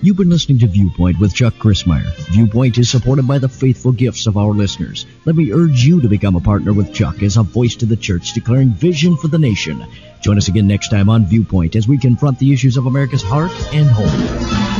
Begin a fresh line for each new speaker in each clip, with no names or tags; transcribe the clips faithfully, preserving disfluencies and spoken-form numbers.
You've been listening to Viewpoint with Chuck Crismier. Viewpoint is supported by the faithful gifts of our listeners. Let me urge you to become a partner with Chuck as a voice to the church declaring vision for the nation. Join us again next time on Viewpoint as we confront the issues of America's heart and home.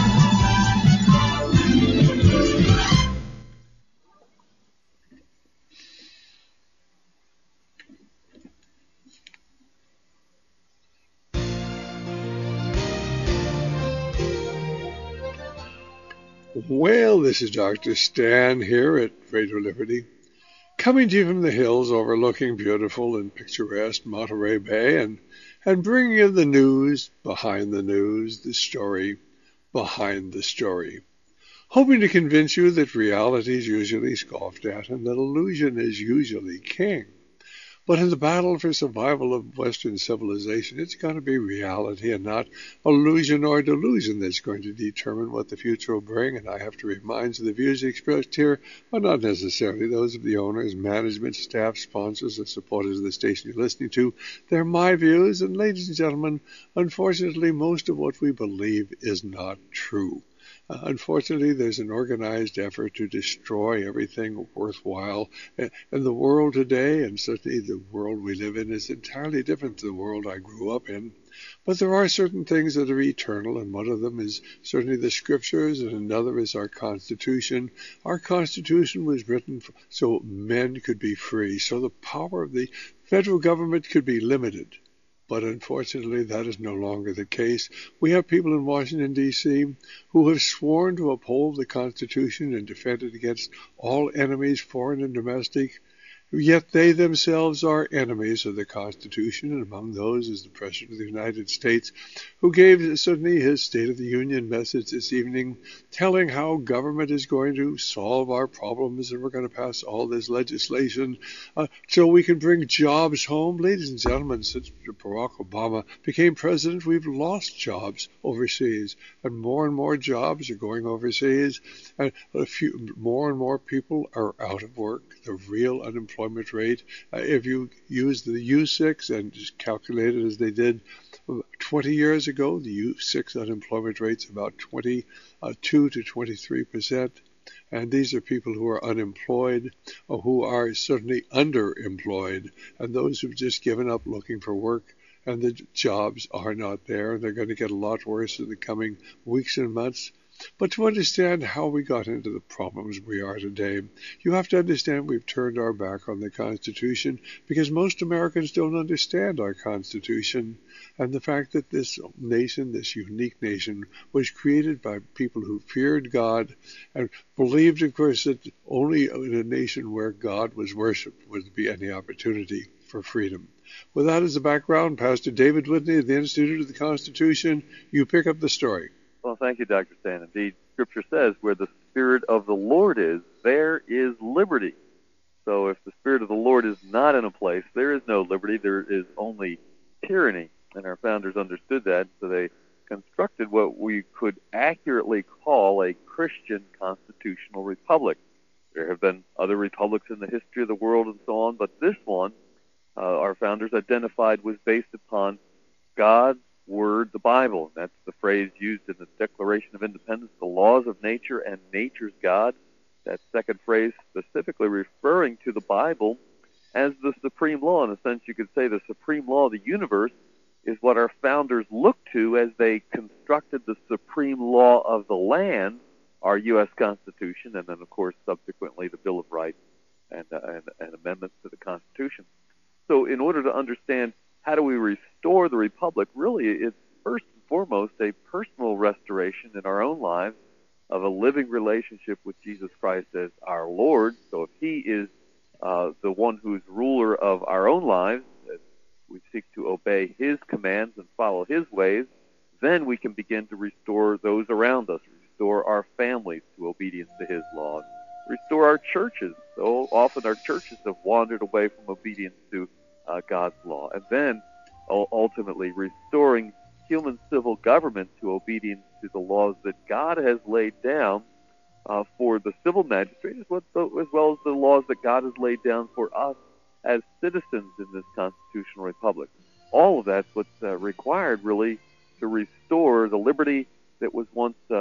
Well, this is Doctor Stan here at Radio Liberty, coming to you from the hills overlooking beautiful and picturesque Monterey Bay, and, and bringing you the news behind the news, the story behind the story, hoping to convince you that reality is usually scoffed at and that illusion is usually king. But in the battle for survival of Western civilization, it's going to be reality and not illusion or delusion that's going to determine what the future will bring. And I have to remind you, the views expressed here are not necessarily those of the owners, management, staff, sponsors, or supporters of the station you're listening to. They're my views, and ladies and gentlemen, unfortunately, most of what we believe is not true. Uh, unfortunately, there's an organized effort to destroy everything worthwhile. And the world today, and certainly the world we live in, is entirely different to the world I grew up in. But there are certain things that are eternal, and one of them is certainly the Scriptures, and another is our Constitution. Our Constitution was written for, so men could be free, so the power of the federal government could be limited. But unfortunately, that is no longer the case. We have people in Washington, D C who have sworn to uphold the Constitution and defend it against all enemies, foreign and domestic. Yet they themselves are enemies of the Constitution, and among those is the President of the United States, who gave certainly his State of the Union message this evening, telling how government is going to solve our problems and we're going to pass all this legislation uh, so we can bring jobs home. Ladies and gentlemen, since Barack Obama became president, we've lost jobs overseas, and more and more jobs are going overseas, and a few, more and more people are out of work. The real unemployment rate, uh, if you use the U six and just calculate it as they did twenty years ago, the U six unemployment rate's about twenty-two to twenty-three percent. And these are people who are unemployed or who are certainly underemployed, and those who've just given up looking for work, and the jobs are not there, and they're going to get a lot worse in the coming weeks and months. But to understand how we got into the problems we are today, you have to understand we've turned our back on the Constitution because most Americans don't understand our Constitution, and the fact that this nation, this unique nation, was created by people who feared God and believed, of course, that only in a nation where God was worshipped would there be any opportunity for freedom. With that as a background, Pastor David Whitney of the Institute of the Constitution, you pick up the story.
Well, thank you, Doctor Stan. Indeed, Scripture says, where the Spirit of the Lord is, there is liberty. So if the Spirit of the Lord is not in a place, there is no liberty, there is only tyranny. And our founders understood that, so they constructed what we could accurately call a Christian constitutional republic. There have been other republics in the history of the world and so on, but this one, uh, our founders identified, was based upon God's Word, the Bible. And that's the phrase used in the Declaration of Independence, the laws of nature and nature's God. That second phrase specifically referring to the Bible as the supreme law. In a sense, you could say the supreme law of the universe is what our founders looked to as they constructed the supreme law of the land, our U S Constitution, and then, of course, subsequently the Bill of Rights and, uh, and, and amendments to the Constitution. So in order to understand how do we restore the Republic, really it's first and foremost a personal restoration in our own lives of a living relationship with Jesus Christ as our Lord. So if He is uh, the one who's ruler of our own lives, as we seek to obey His commands and follow His ways, then we can begin to restore those around us, restore our families to obedience to His laws, restore our churches. So often our churches have wandered away from obedience to Uh, God's law, and then uh, ultimately restoring human civil government to obedience to the laws that God has laid down uh, for the civil magistrate, as well, as well as the laws that God has laid down for us as citizens in this constitutional republic. All of that's what's uh, required, really, to restore the liberty that was once uh,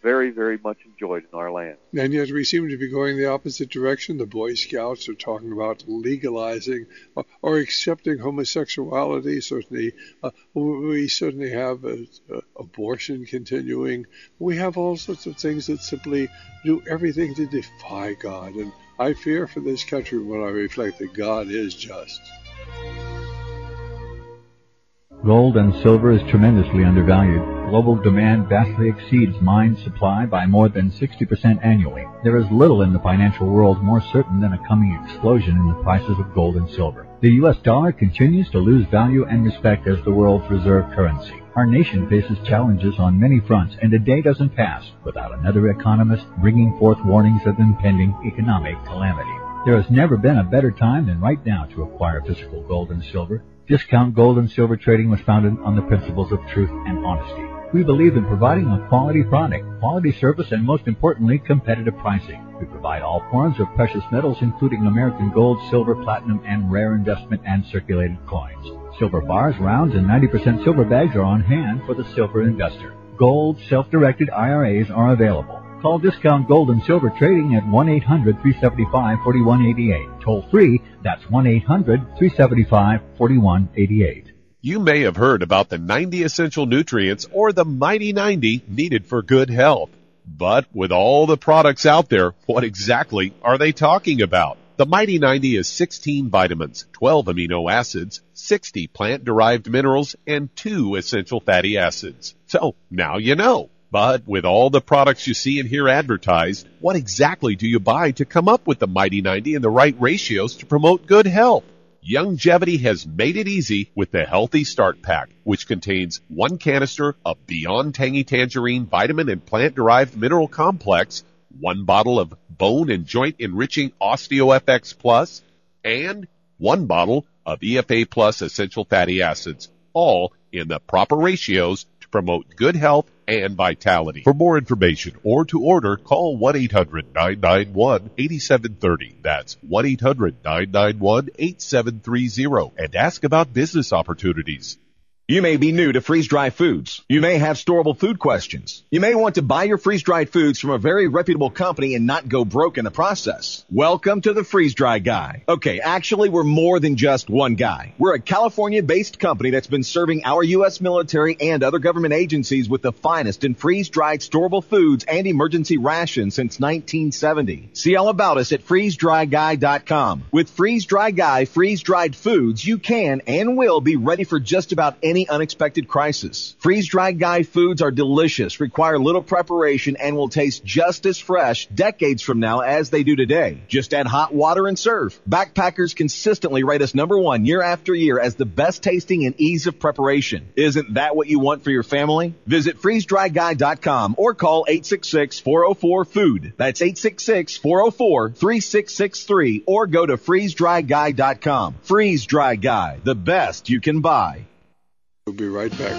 very, very much enjoyed in our land.
And yet we seem to be going the opposite direction. The Boy Scouts are talking about legalizing or, or accepting homosexuality. Certainly, uh, we certainly have a, a abortion continuing. We have all sorts of things that simply do everything to defy God. And I fear for this country when I reflect that God is just.
Gold and silver is tremendously undervalued. Global demand vastly exceeds mine supply by more than sixty percent annually. There is little in the financial world more certain than a coming explosion in the prices of gold and silver. The U S dollar continues to lose value and respect as the world's reserve currency. Our nation faces challenges on many fronts, and a day doesn't pass without another economist bringing forth warnings of impending economic calamity. There has never been a better time than right now to acquire physical gold and silver. Discount Gold and Silver Trading was founded on the principles of truth and honesty. We believe in providing a quality product, quality service, and most importantly, competitive pricing. We provide all forms of precious metals, including American gold, silver, platinum, and rare investment and circulated coins. Silver bars, rounds, and ninety percent silver bags are on hand for the silver investor. Gold self-directed I R As are available. Call Discount Gold and Silver Trading at one eight hundred, three seven five, four one eight eight. Toll free, that's one eight hundred, three seven five, four one eight eight.
You may have heard about the ninety essential nutrients or the Mighty ninety needed for good health. But with all the products out there, what exactly are they talking about? The Mighty ninety is sixteen vitamins, twelve amino acids, sixty plant-derived minerals, and two essential fatty acids. So now you know. But with all the products you see and hear advertised, what exactly do you buy to come up with the Mighty ninety and the right ratios to promote good health? Youngevity has made it easy with the Healthy Start Pack, which contains one canister of Beyond Tangy Tangerine Vitamin and Plant-Derived Mineral Complex, one bottle of Bone and Joint Enriching OsteoFX Plus, and one bottle of E F A Plus Essential Fatty Acids, all in the proper ratios to promote good health and vitality. For more information or to order, call one eight hundred, nine nine one, eight seven three zero. That's one eight hundred, nine nine one, eight seven three zero. And ask about business opportunities.
You may be new to freeze-dried foods. You may have storable food questions. You may want to buy your freeze-dried foods from a very reputable company and not go broke in the process. Welcome to the Freeze-Dry Guy. Okay, actually, we're more than just one guy. We're a California-based company that's been serving our U S military and other government agencies with the finest in freeze-dried storable foods and emergency rations since nineteen seventy. See all about us at freeze dry guy dot com. With Freeze-Dry Guy freeze-dried foods, you can and will be ready for just about any Any unexpected crisis. Freeze-Dried Guy foods are delicious, require little preparation, and will taste just as fresh decades from now as they do today. Just add hot water and serve. Backpackers consistently rate us number one year after year as the best tasting and ease of preparation. Isn't that what you want for your family? Visit freeze dry guy dot com or call eight six six, four oh four, food. That's eight six six, four oh four, three six six three or go to freeze dry guy dot com. Freeze-Dry Guy, the best you can buy.
We'll be right back.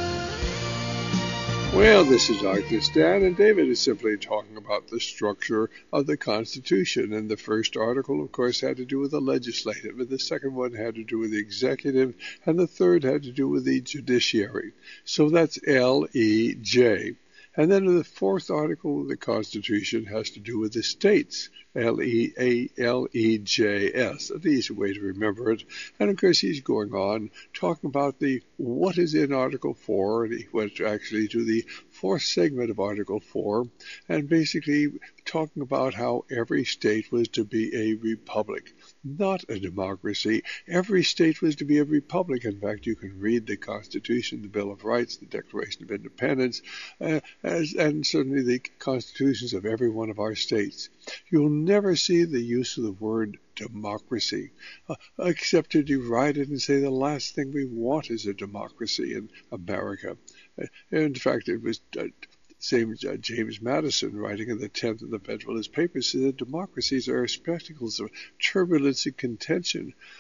Well, this is Doctor Stan, and David is simply talking about the structure of the Constitution. And the first article, of course, had to do with the legislative, and the second one had to do with the executive, and the third had to do with the judiciary. So that's L E J. And then the fourth article of the Constitution has to do with the states, L E A L E J S, an easy way to remember it. And of course he's going on talking about the what is in Article four, and he went actually to the fourth segment of Article four, and basically talking about how every state was to be a republic, not a democracy. Every state was to be a republic. In fact, you can read the Constitution, the Bill of Rights, the Declaration of Independence, uh, as, and certainly the constitutions of every one of our states. You'll never see the use of the word democracy, uh, except to deride it and say the last thing we want is a democracy in America. Uh, in fact, it was uh, same uh, James Madison, writing in the tenth of the Federalist Papers, said that democracies are spectacles of turbulence and contention.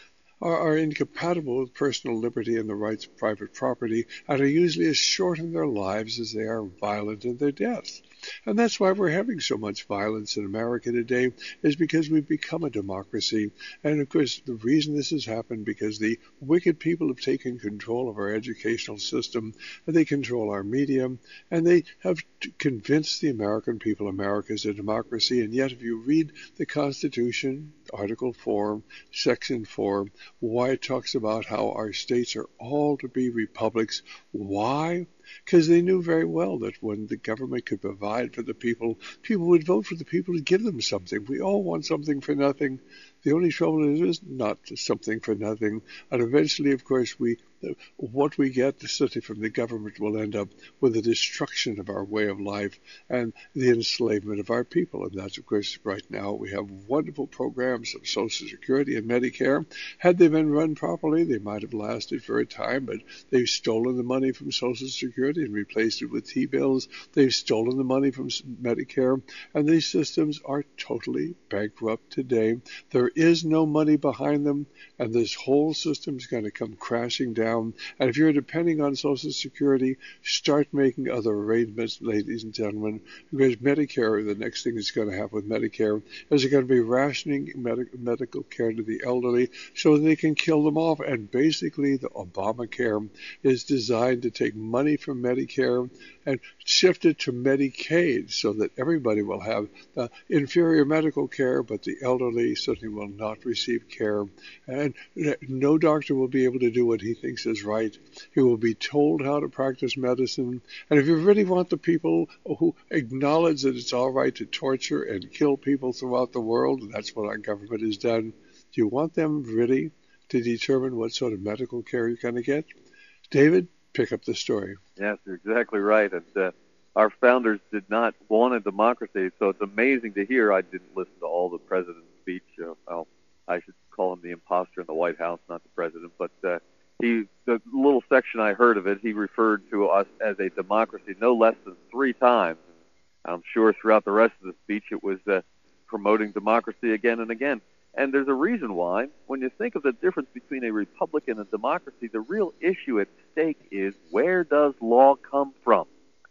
are, are incompatible with personal liberty and the rights of private property, and are usually as short in their lives as they are violent in their deaths. And that's why we're having so much violence in America today, is because we've become a democracy. And of course, the reason this has happened because the wicked people have taken control of our educational system, and they control our media, and they have convinced the American people America is a democracy. And yet, if you read the Constitution, Article four, Section four, why it talks about how our states are all to be republics. Why? Because they knew very well that when the government could provide for the people, people would vote for the people to give them something. We all want something for nothing. The only trouble is, is not something for nothing. And eventually, of course, we what we get, certainly from the government, will end up with the destruction of our way of life and the enslavement of our people. And that's, of course, right now we have wonderful programs of Social Security and Medicare. Had they been run properly, they might have lasted for a time, but they've stolen the money from Social Security and replaced it with T-bills. They've stolen the money from Medicare, and these systems are totally bankrupt today. There is no money behind them, and this whole system is going to come crashing down. And if you're depending on Social Security, start making other arrangements, ladies and gentlemen, because Medicare, the next thing that's going to happen with Medicare is they're going to be rationing med- medical care to the elderly so they can kill them off. And basically, the Obamacare is designed to take money from Medicare and shift it to Medicaid so that everybody will have uh, inferior medical care, but the elderly certainly will not receive care. And no doctor will be able to do what he thinks is right. He will be told how to practice medicine. And if you really want the people who acknowledge that it's all right to torture and kill people throughout the world, and that's what our government has done, do you want them really to determine what sort of medical care you're going to get? David, pick up the story.
Yes, you're exactly right. And uh, our founders did not want a democracy, so it's amazing to hear. I didn't listen to all the president's speech. Uh, well, I should call him the imposter in the White House, not the president, but uh, He, the little section I heard of it, he referred to us as a democracy no less than three times. I'm sure throughout the rest of the speech it was uh, promoting democracy again and again. And there's a reason why. When you think of the difference between a republic and a democracy, the real issue at stake is, where does law come from?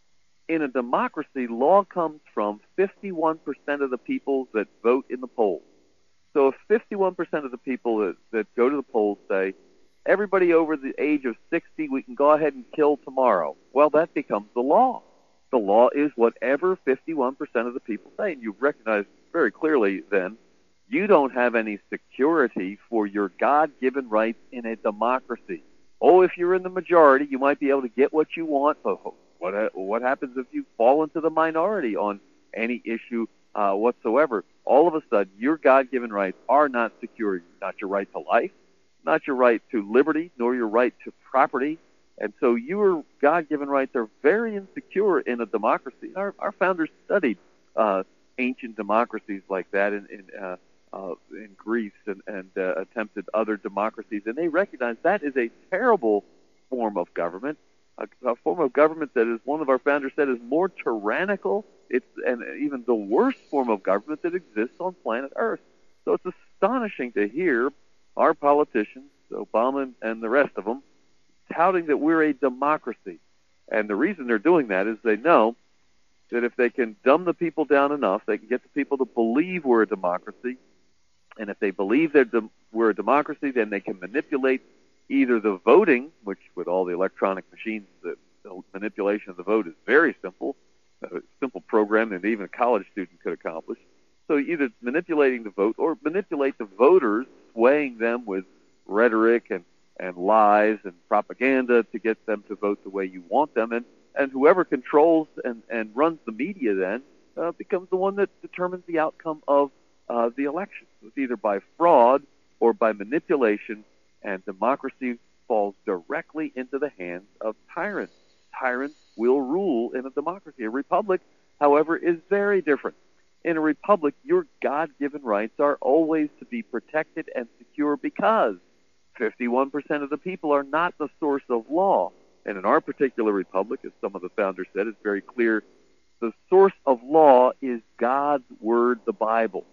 In a democracy, law comes from fifty-one percent of the people that vote in the polls. So if fifty-one percent of the people that, that go to the polls say, everybody over the age of sixty, we can go ahead and kill tomorrow. Well, that becomes the law. The law is whatever fifty-one percent of the people say. And you recognize very clearly then, you don't have any security for your God-given rights in a democracy. Oh, if you're in the majority, you might be able to get what you want. But what, what happens if you fall into the minority on any issue uh, whatsoever? All of a sudden, your God-given rights are not secure. Not your right to life, not your right to liberty, nor your right to property. And so your God-given rights are very insecure in a democracy. Our, our founders studied uh, ancient democracies like that in, in, uh, uh, in Greece and, and uh, attempted other democracies, and they recognized that is a terrible form of government, a, a form of government that, as one of our founders said, is more tyrannical. It's and even the worst form of government that exists on planet Earth. So it's astonishing to hear our politicians, Obama and the rest of them, touting that we're a democracy. And the reason they're doing that is they know that if they can dumb the people down enough, they can get the people to believe we're a democracy. And if they believe that de- we're a democracy, then they can manipulate either the voting, which with all the electronic machines, the, the manipulation of the vote is very simple, a simple program that even a college student could accomplish. So either manipulating the vote or manipulate the voters, swaying them with rhetoric and, and lies and propaganda to get them to vote the way you want them. And, and whoever controls and, and runs the media then uh, becomes the one that determines the outcome of uh, the election. It's either by fraud or by manipulation, and democracy falls directly into the hands of tyrants. Tyrants will rule in a democracy. A republic, however, is very different. In a republic, your God-given rights are always to be protected and secure because fifty-one percent of the people are not the source of law. And in our particular republic, as some of the founders said, it's very clear, the source of law is God's Word, the Bible.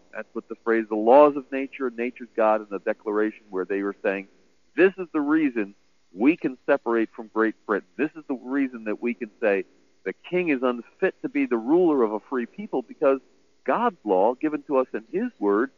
That's what the phrase, the laws of nature and nature's God, in the Declaration, where they were saying, this is the reason we can separate from Great Britain. This is the reason that we can say the king is unfit to be the ruler of a free people, because God's law, given to us in his word,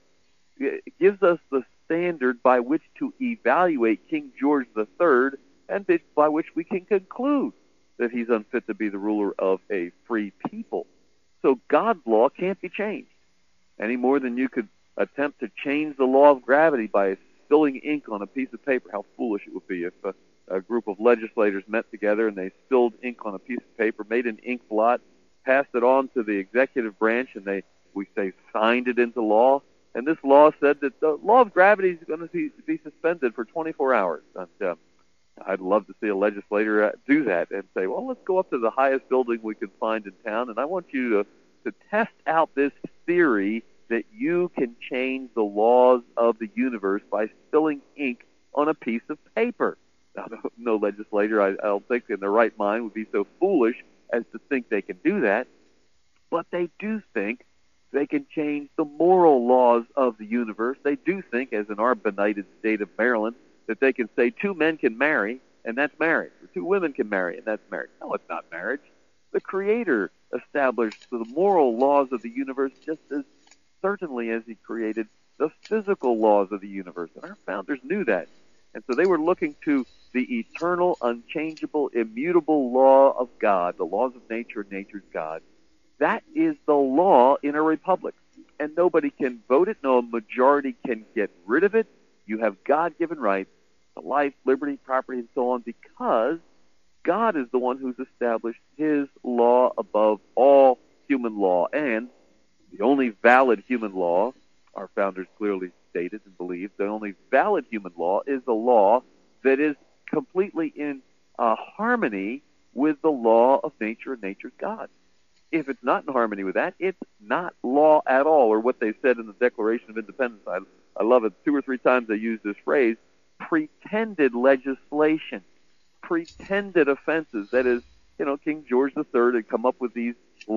gives us the standard by which to evaluate King George the Third, and by which we can conclude that he's unfit to be the ruler of a free people. So God's law can't be changed any more than you could attempt to change the law of gravity by spilling ink on a piece of paper. How foolish it would be if a, a group of legislators met together and they spilled ink on a piece of paper, made an ink blot, passed it on to the executive branch, and they, we say, signed it into law. And this law said that the law of gravity is going to be, be suspended for twenty-four hours. And, uh, I'd love to see a legislator do that and say, well, let's go up to the highest building we can find in town, and I want you to, to test out this theory that you can change the laws of the universe by spilling ink on a piece of paper. Now, no, no legislator, I, I don't think, in their right mind would be so foolish as to think they can do that, but they do think they can change the moral laws of the universe. They do think, as in our benighted state of Maryland, that they can say two men can marry, and that's marriage, or two women can marry, and that's marriage. No, it's not marriage. The Creator established the moral laws of the universe just as certainly as he created the physical laws of the universe, and our founders knew that. And so they were looking to the eternal, unchangeable, immutable law of God, the laws of nature, nature's God. That is the law in a republic, and nobody can vote it, no majority can get rid of it. You have God-given rights to life, liberty, property, and so on, because God is the one who's established his law above all human law. And the only valid human law, our founders clearly stated and believed, the only valid human law is the law that is completely in uh, harmony with the law of nature and nature's God. If it's not in harmony with that, it's not law at all, or what they said in the Declaration of Independence. I, I love it. Two or three times they use this phrase, pretended legislation, pretended offenses. That is, you know, King George the Third had come up with these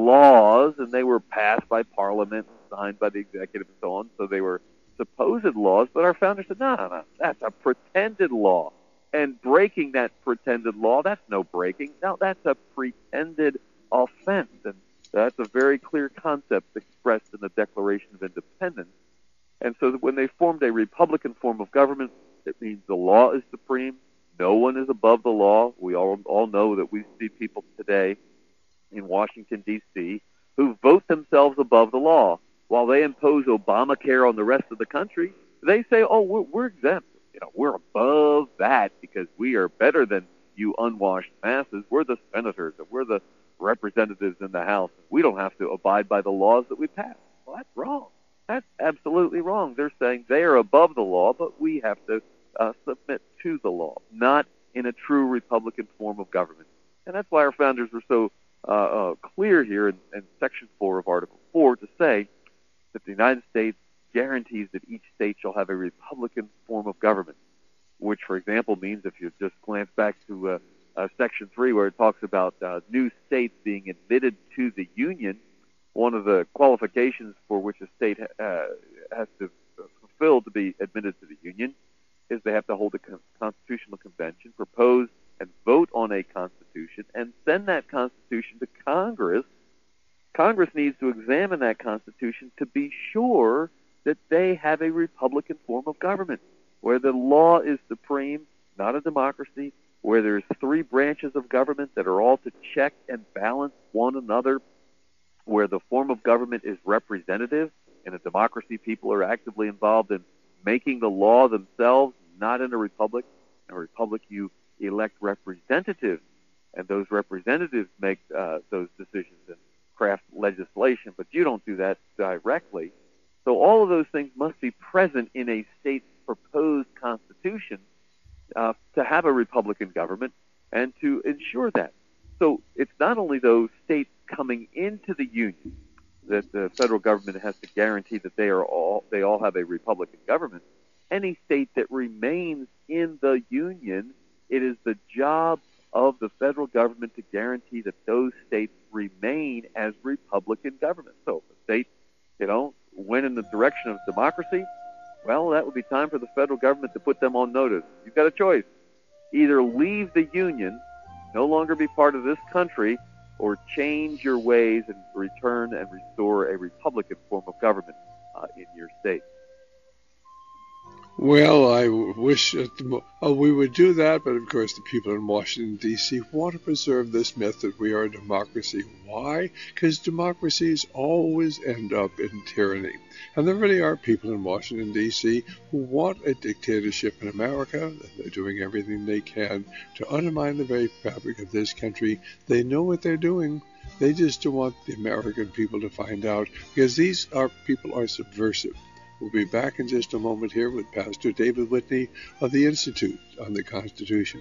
laws, and they were passed by Parliament, signed by the executive, and so on. So they were supposed laws, but our founders said, no, no, no, that's a pretended law. And breaking that pretended law, that's no breaking. No, that's a pretended offense. And that's a very clear concept expressed in the Declaration of Independence. And so that when they formed a Republican form of government, it means the law is supreme. No one is above the law. We all, all know that we see people today in Washington, D C, who vote themselves above the law. While they impose Obamacare on the rest of the country, they say, oh, we're, we're exempt. You know, we're above that because we are better than you unwashed masses. We're the senators, and we're the representatives in the House. We don't have to abide by the laws that we pass. Well, that's wrong. That's absolutely wrong. They're saying they are above the law, but we have to uh, submit to the law, not in a true Republican form of government. And that's why our founders were so uh, uh, clear here in, in Section four of Article four to say that the United States guarantees that each state shall have a Republican form of government, which, for example, means, if you just glance back to uh, uh, Section three, where it talks about uh, new states being admitted to the Union, one of the qualifications for which a state uh, has to fulfill to be admitted to the Union is they have to hold a con- constitutional convention, propose and vote on a constitution, and send that constitution to Congress. Congress needs to examine that constitution to be sure that they have a Republican form of government, where the law is supreme, not a democracy, where there's three branches of government that are all to check and balance one another, where the form of government is representative. In a democracy, people are actively involved in making the law themselves, not in a republic. In a republic, you elect representatives, and those representatives make uh, those decisions and craft legislation, but you don't do that directly. So all of those things must be present in a state's proposed constitution uh, to have a Republican government and to ensure that. So it's not only those states coming into the Union that the federal government has to guarantee that they are all they all have a Republican government. Any state that remains in the Union, it is the job of the federal government to guarantee that those states remain as Republican governments. So if a state, you know, went in the direction of democracy, well, that would be time for the federal government to put them on notice. You've got a choice. Either leave the Union, no longer be part of this country, or change your ways and return and restore a Republican form of government uh, in your state.
Well, I wish at the mo- oh, we would do that, but of course the people in Washington, D C want to preserve this myth that we are a democracy. Why? Because democracies always end up in tyranny. And there really are people in Washington, D C who want a dictatorship in America, and they're doing everything they can to undermine the very fabric of this country. They know what they're doing. They just don't want the American people to find out, because these are people are subversive. We'll be back in just a moment here with Pastor David Whitney of the Institute on the Constitution.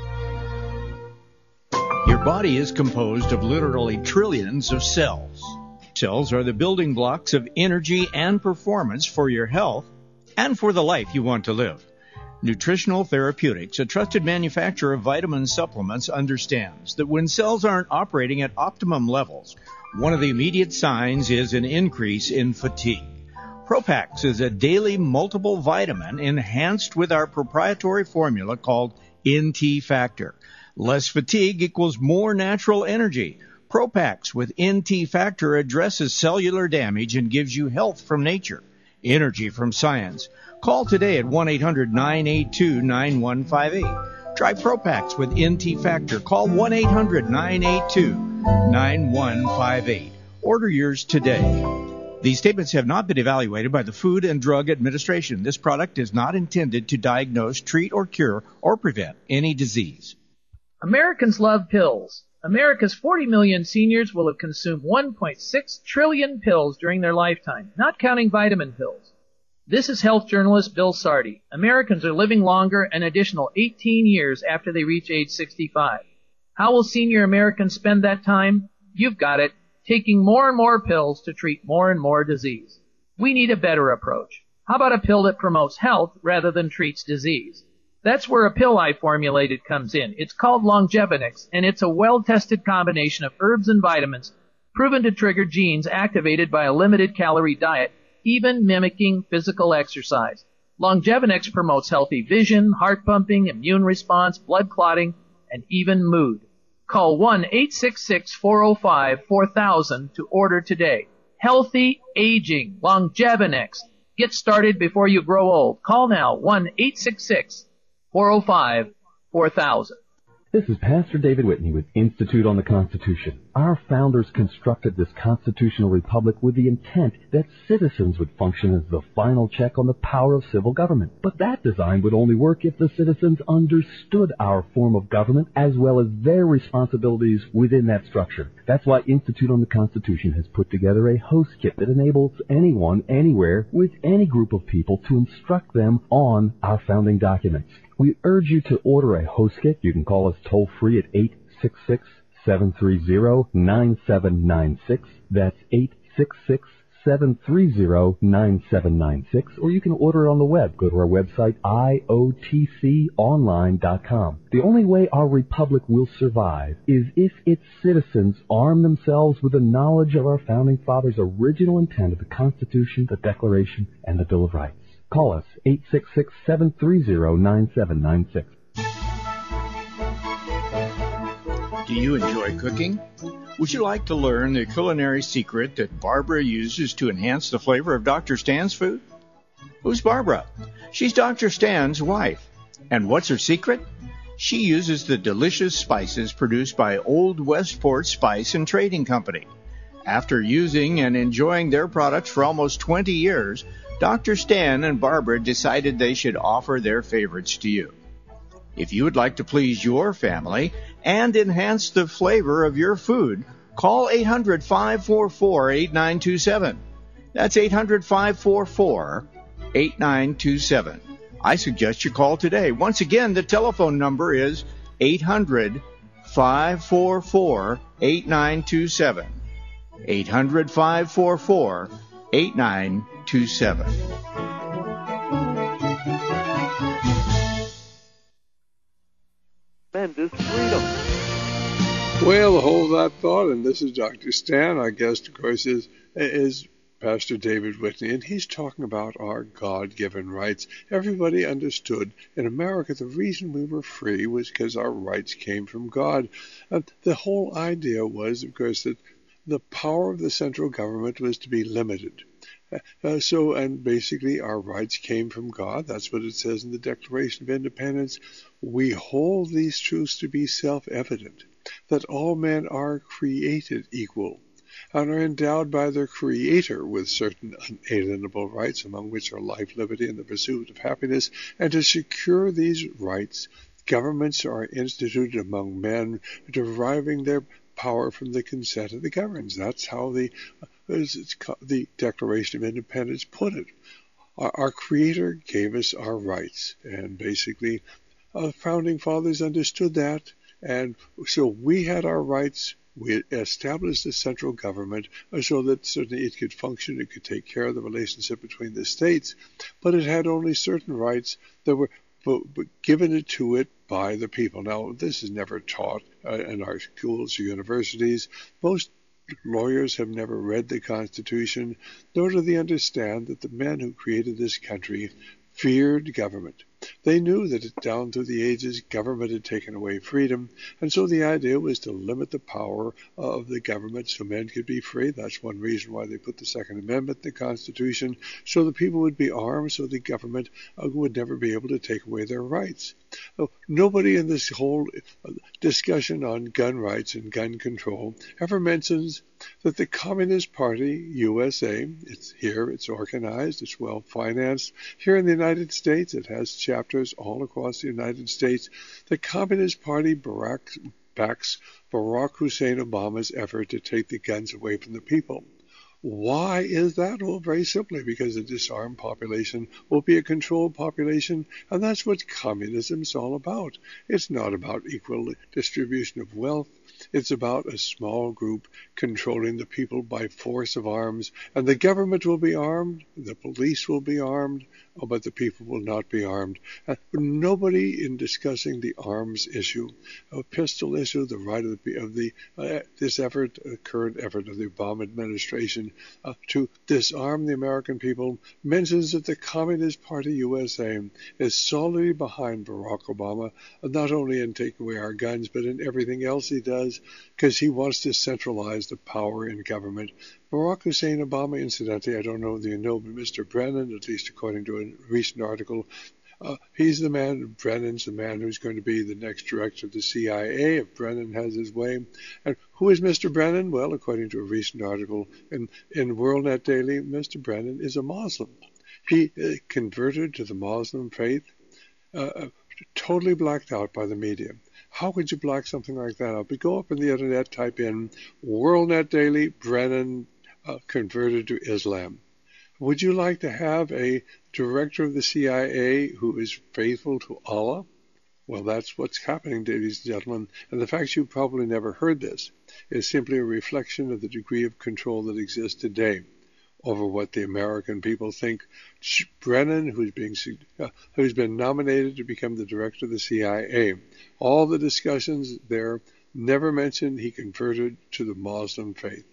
Your body is composed of literally trillions of cells. Cells are the building blocks of energy and performance for your health and for the life you want to live. Nutritional Therapeutics, a trusted manufacturer of vitamin supplements, understands that when cells aren't operating at optimum levels, one of the immediate signs is an increase in fatigue. Propax is a daily multiple vitamin enhanced with our proprietary formula called N T Factor. Less fatigue equals more natural energy. Propax with N T Factor addresses cellular damage and gives you health from nature, energy from science. Call today at one eight hundred nine eight two nine one five eight. Try Propax with N T Factor. Call one eight hundred nine eight two nine one five eight. Order yours today. These statements have not been evaluated by the Food and Drug Administration. This product is not intended to diagnose, treat, or cure, or prevent any disease.
Americans love pills. America's forty million seniors will have consumed one point six trillion pills during their lifetime, not counting vitamin pills. This is health journalist Bill Sardi. Americans are living longer an additional eighteen years after they reach age sixty-five. How will senior Americans spend that time? You've got it. Taking more and more pills to treat more and more disease. We need a better approach. How about a pill that promotes health rather than treats disease? That's where a pill I formulated comes in. It's called Longevinix, and it's a well-tested combination of herbs and vitamins proven to trigger genes activated by a limited-calorie diet, even mimicking physical exercise. Longevinix promotes healthy vision, heart pumping, immune response, blood clotting, and even mood. Call one eight six six, four oh five, four thousand to order today. Healthy aging, Longevinix. Get started before you grow old. Call now, one eight six six, four oh five, four thousand.
This is Pastor David Whitney with Institute on the Constitution. Our founders constructed this constitutional republic with the intent that citizens would function as the final check on the power of civil government. But that design would only work if the citizens understood our form of government as well as their responsibilities within that structure. That's why Institute on the Constitution has put together a host kit that enables anyone, anywhere, with any group of people to instruct them on our founding documents. We urge you to order a host kit. You can call us toll-free at eight six six, seven three zero, nine seven nine six. That's eight six six, seven three zero, nine seven nine six. Or you can order it on the web. Go to our website, I O T C online dot com. The only way our republic will survive is if its citizens arm themselves with the knowledge of our founding fathers' original intent of the Constitution, the Declaration, and the Bill of Rights. Call us, eight six six, seven three zero, nine seven nine six.
Do you enjoy cooking? Would you like to learn the culinary secret that Barbara uses to enhance the flavor of Doctor Stan's food? Who's Barbara? She's Doctor Stan's wife. And what's her secret? She uses the delicious spices produced by Old Westport Spice and Trading Company. After using and enjoying their products for almost twenty years, Doctor Stan and Barbara decided they should offer their favorites to you. If you would like to please your family and enhance the flavor of your food, call eight hundred, five four four, eight nine two seven. That's eight hundred, five four four, eight nine two seven. I suggest you call today. Once again, the telephone number is eight hundred, five four four, eight nine two seven. eight hundred, five four four, eight nine two seven.
Tremendous freedom.
Well, hold that thought, and this is Doctor Stan. Our guest, of course, is is Pastor David Whitney, and he's talking about our God-given rights. Everybody understood in America the reason we were free was because our rights came from God. And the whole idea was, of course, that the power of the central government was to be limited. Uh, so, and basically our rights came from God. That's what it says in the Declaration of Independence. We hold these truths to be self-evident, that all men are created equal and are endowed by their Creator with certain unalienable rights, among which are life, liberty, and the pursuit of happiness. And to secure these rights, governments are instituted among men, deriving their power from the consent of the governed. That's how the the Declaration of Independence put it. Our, our Creator gave us our rights, and basically, uh, founding fathers understood that, and so we had our rights. We established a central government so that certainly it could function, it could take care of the relationship between the states, but it had only certain rights that were given it to it by the people. Now, this is never taught uh, in our schools or universities. Most lawyers have never read the Constitution, nor do they understand that the men who created this country feared government. They knew that down through the ages, government had taken away freedom, and so the idea was to limit the power of the government so men could be free. That's one reason why they put the Second Amendment in the Constitution, so the people would be armed, so the government uh, would never be able to take away their rights. Uh, nobody in this whole discussion on gun rights and gun control ever mentions that the Communist Party, U S A, it's here, it's organized, it's well-financed. Here in the United States, it has chapters all across the United States. The Communist Party Barack, backs Barack Hussein Obama's effort to take the guns away from the people. Why is that? Well, very simply, because a disarmed population will be a controlled population, and that's what communism is all about. It's not about equal distribution of wealth. It's about a small group controlling the people by force of arms, and the government will be armed, the police will be armed, but the people will not be armed. Uh, nobody in discussing the arms issue, a pistol issue, the right of the, of the uh, this effort, uh, current effort of the Obama administration uh, to disarm the American people, mentions that the Communist Party U S A is solidly behind Barack Obama, uh, not only in taking away our guns, but in everything else he does, because he wants to centralize the power in government. Barack Hussein Obama, incidentally, I don't know if you know, but Mister Brennan, at least according to a recent article, uh, he's the man, Brennan's the man who's going to be the next director of the C I A if Brennan has his way. And who is Mister Brennan? Well, according to a recent article in, in WorldNet Daily, Mister Brennan is a Muslim. He uh, converted to the Muslim faith, uh, totally blacked out by the media. How could you black something like that out? But go up on the internet, type in WorldNet Daily, Brennan uh, converted to Islam. Would you like to have a director of the C I A who is faithful to Allah? Well, that's what's happening, ladies and gentlemen. And the fact you probably never heard this is simply a reflection of the degree of control that exists today over what the American people think. Brennan, who's being uh, who's been nominated to become the director of the C I A, all the discussions there never mentioned he converted to the Muslim faith.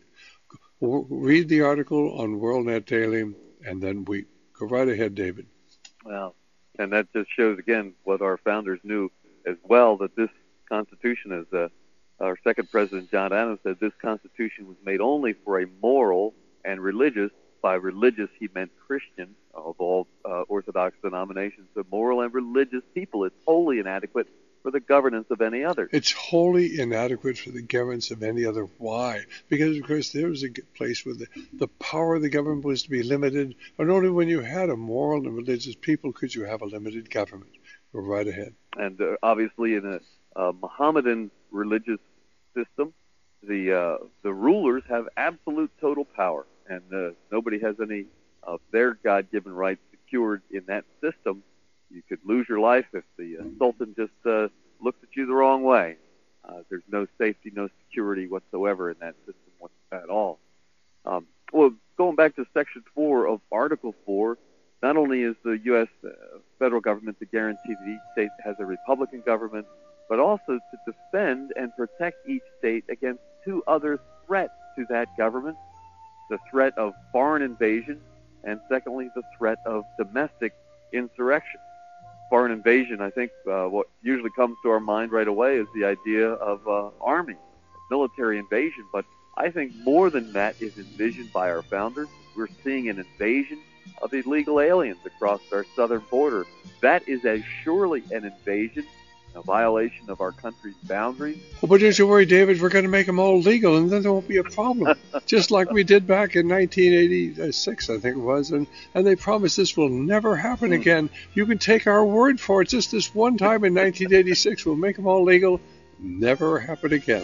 Read the article on WorldNet Daily, and then we go right ahead, David.
Well, and that just shows again what our founders knew as well, that this Constitution, as uh, our second president John Adams said, this Constitution was made only for a moral and religious. By religious, he meant Christian, of all uh, Orthodox denominations, the moral and religious people. It's wholly inadequate for the governance of any other.
It's wholly inadequate for the governance of any other. Why? Because, of course, there was a place where the, the power of the government was to be limited, and only when you had a moral and religious people could you have a limited government. Go right ahead.
And uh, obviously, in a uh, Mohammedan religious system, the uh, the rulers have absolute total power, and uh, nobody has any of their God-given rights secured in that system. You could lose your life if the uh, Sultan just uh, looked at you the wrong way. Uh, there's no safety, no security whatsoever in that system at all. Um, well, going back to Section four of Article four, not only is the U S uh, federal government to guarantee that each state has a Republican government, but also to defend and protect each state against two other threats to that government. the threat of foreign invasion, and secondly, the threat of domestic insurrection. Foreign invasion, I think uh, what usually comes to our mind right away is the idea of uh, army, military invasion, but I think more than that is envisioned by our founders. We're seeing an invasion of illegal aliens across our southern border. That is as surely an invasion, a violation of our country's boundaries.
Well, but don't you worry, David, we're going to make them all legal, and then there won't be a problem. Just like we did back in nineteen eighty-six, I think it was, and, and they promised this will never happen again. You can take our word for it. Just this one time in nineteen eighty-six, we'll make them all legal. Never happen again.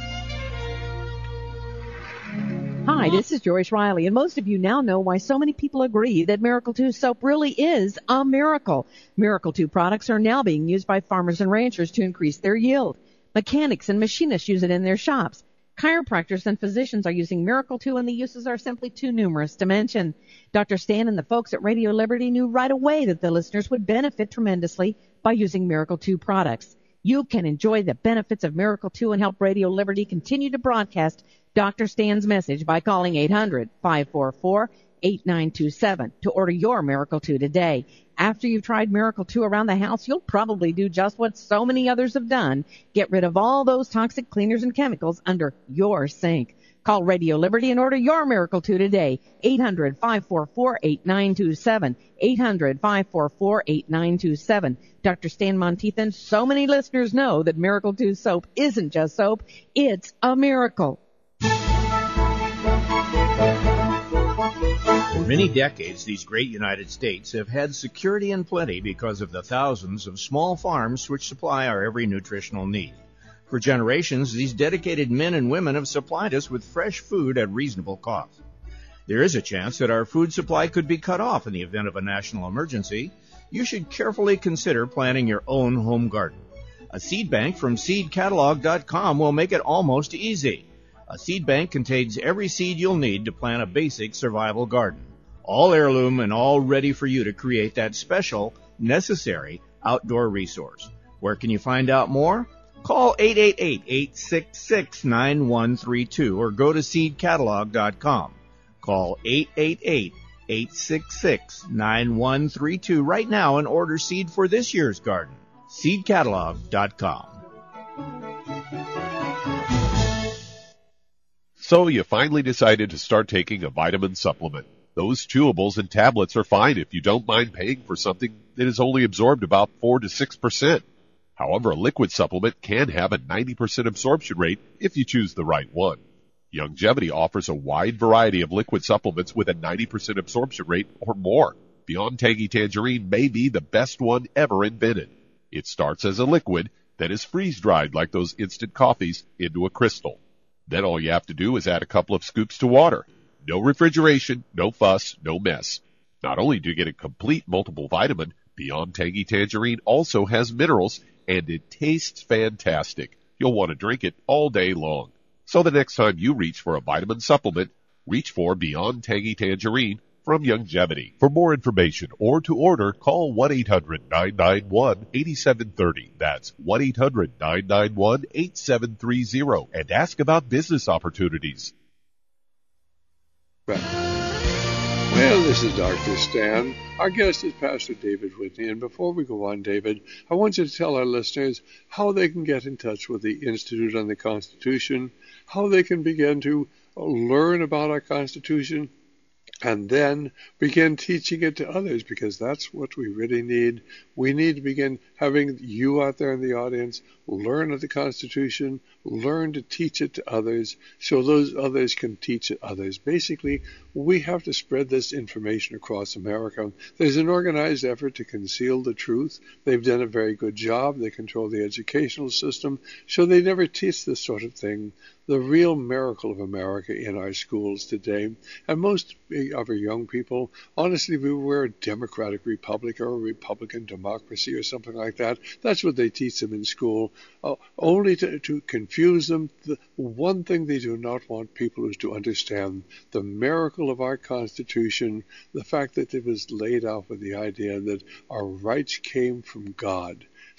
Hi, this is Joyce Riley, and most of you now know why so many people agree that Miracle two soap really is a miracle. Miracle two products are now being used by farmers and ranchers to increase their yield. Mechanics and machinists use it in their shops. Chiropractors and physicians are using Miracle two, and the uses are simply too numerous to mention. Doctor Stan and the folks at Radio Liberty knew right away that the listeners would benefit tremendously by using Miracle two products. You can enjoy the benefits of Miracle two and help Radio Liberty continue to broadcast Doctor Stan's message by calling eight hundred, five four four, eight nine two seven to order your Miracle two today. After you've tried Miracle two around the house, you'll probably do just what so many others have done. Get rid of all those toxic cleaners and chemicals under your sink. Call Radio Liberty and order your Miracle two today. eight hundred, five four four, eight nine two seven. eight hundred, five four four, eight nine two seven. Doctor Stan Monteith, so many listeners know that Miracle two soap isn't just soap, it's a miracle.
For many decades, these great United States have had security and plenty because of the thousands of small farms which supply our every nutritional need. For generations, these dedicated men and women have supplied us with fresh food at reasonable cost. There is a chance that our food supply could be cut off in the event of a national emergency. You should carefully consider planting your own home garden. A seed bank from seed catalog dot com will make it almost easy. A seed bank contains every seed you'll need to plant a basic survival garden. All heirloom and all ready for you to create that special, necessary outdoor resource. Where can you find out more? Call eight eight eight, eight six six, nine one three two or go to seed catalog dot com. Call eight eight eight, eight six six, nine one three two right now and order seed for this year's garden. seed catalog dot com.
So you finally decided to start taking a vitamin supplement. Those chewables and tablets are fine if you don't mind paying for something that is only absorbed about four to six percent. However, a liquid supplement can have a ninety percent absorption rate if you choose the right one. Youngevity offers a wide variety of liquid supplements with a ninety percent absorption rate or more. Beyond Tangy Tangerine may be the best one ever invented. It starts as a liquid, then is freeze-dried like those instant coffees into a crystal. Then all you have to do is add a couple of scoops to water. No refrigeration, no fuss, no mess. Not only do you get a complete multiple vitamin, Beyond Tangy Tangerine also has minerals, and it tastes fantastic. You'll want to drink it all day long. So the next time you reach for a vitamin supplement, reach for Beyond Tangy Tangerine from Youngevity. For more information or to order, call one eight hundred, nine nine one, eight seven three zero. That's one eight hundred, nine nine one, eight seven three zero and ask about business opportunities.
Well, this is Doctor Stan. Our guest is Pastor David Whitney. And before we go on, David, I want you to tell our listeners how they can get in touch with the Institute on the Constitution, how they can begin to learn about our Constitution, and then begin teaching it to others, because that's what we really need. We need to begin having you out there in the audience learn of the Constitution, learn to teach it to others, so those others can teach it others. Basically, we have to spread this information across America. There's an organized effort to conceal the truth. They've done a very good job. They control the educational system, so they never teach this sort of thing. The real miracle of America in our schools today, and most of our young people, honestly, we were a democratic republic or a republican democracy or something like that. That's what they teach them in school, uh, only to, to confuse them. The one thing they do not want people is to understand the miracle of our Constitution, the fact that it was laid out with the idea that our rights came from God.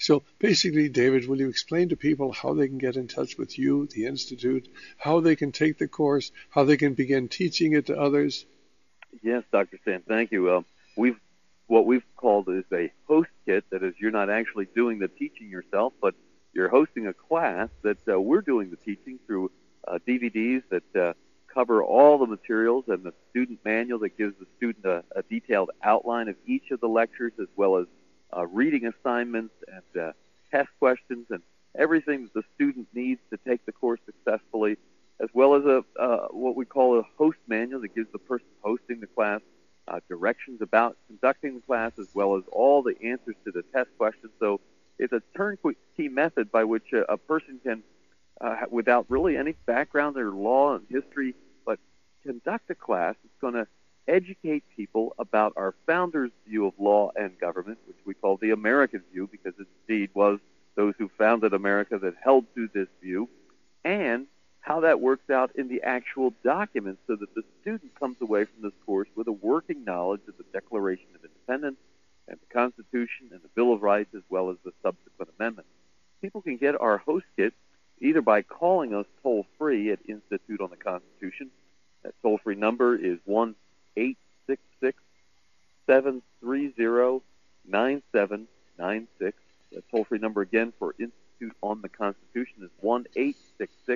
So basically, David, will you explain to people how they can get in touch with you, the Institute, how they can take the course, how they can begin teaching it to others?
Yes, Doctor Stan, thank you. Uh, we've what we've called is a host kit. That is, you're not actually doing the teaching yourself, but you're hosting a class that uh, we're doing the teaching through uh, D V Ds that uh, cover all the materials and the student manual that gives the student a, a detailed outline of each of the lectures, as well as uh, reading assignments and uh, test questions and everything that the student needs to take the course successfully, as well as a uh, what we call a host manual that gives the person hosting the class uh, directions about conducting the class, as well as all the answers to the test questions. So it's a turnkey method by which a, a person can, uh, without really any background or law and history, but conduct a class that's going to educate people about our founders' view of law and government, which we call the American view, because it indeed was those who founded America that held to this view, and how that works out in the actual documents, so that the student comes away from this course with a working knowledge of the Declaration of Independence and the Constitution and the Bill of Rights, as well as the subsequent amendments. People can get our host kit either by calling us toll-free at Institute on the Constitution. That toll-free number is one eight six six, seven three zero, nine seven nine six. The toll-free number again for Institute on the Constitution is one eight six six,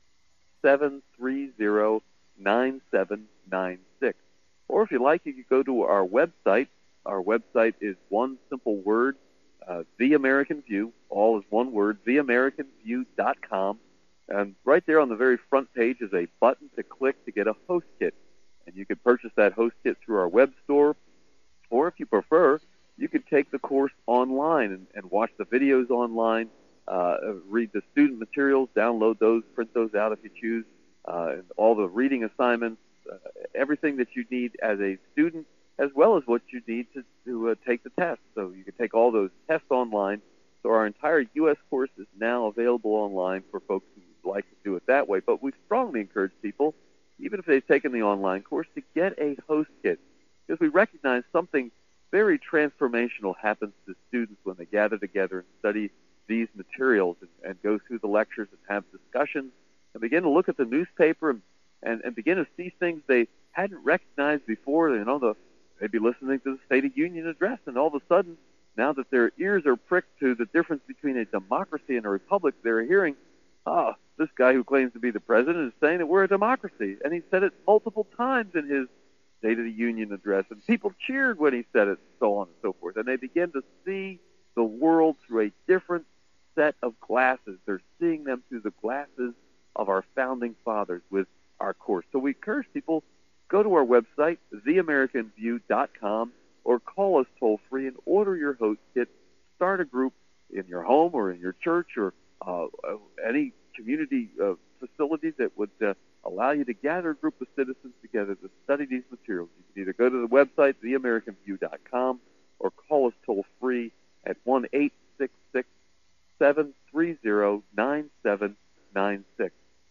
seven three zero, nine seven nine six. Or if you like, you could go to our website. Our website is one simple word, uh, The American View, all is one word, the american view dot com. And right there on the very front page is a button to click to get a host kit. And you can purchase that host kit through our web store, or if you prefer, you could take the course online and, and watch the videos online, uh, read the student materials, download those, print those out if you choose, uh, and all the reading assignments, uh, everything that you need as a student, as well as what you need to, to uh, take the test. So you can take all those tests online. So our entire U S course is now available online for folks who would like to do it that way. But we strongly encourage people, even if they've taken the online course, to get a host kit, because we recognize something very transformational happens to students when they gather together and study these materials and, and go through the lectures and have discussions and begin to look at the newspaper and, and, and begin to see things they hadn't recognized before. You know, the, they'd be listening to the State of Union address, and all of a sudden, now that their ears are pricked to the difference between a democracy and a republic, they're hearing, oh, this guy who claims to be the president is saying that we're a democracy. And he said it multiple times in his State of the Union address. And people cheered when he said it, so on and so forth. And they begin to see the world through a different set of glasses. They're seeing them through the glasses of our founding fathers with our course. So we encourage people, go to our website, the american view dot com, or call us toll-free and order your host kit. Start a group in your home or in your church or uh, any community uh, facility that would uh, allow you to gather a group of citizens together to study these materials. You can either go to the website, the american view dot com, or call us toll-free at one eight six six, seven three zero, nine seven nine six.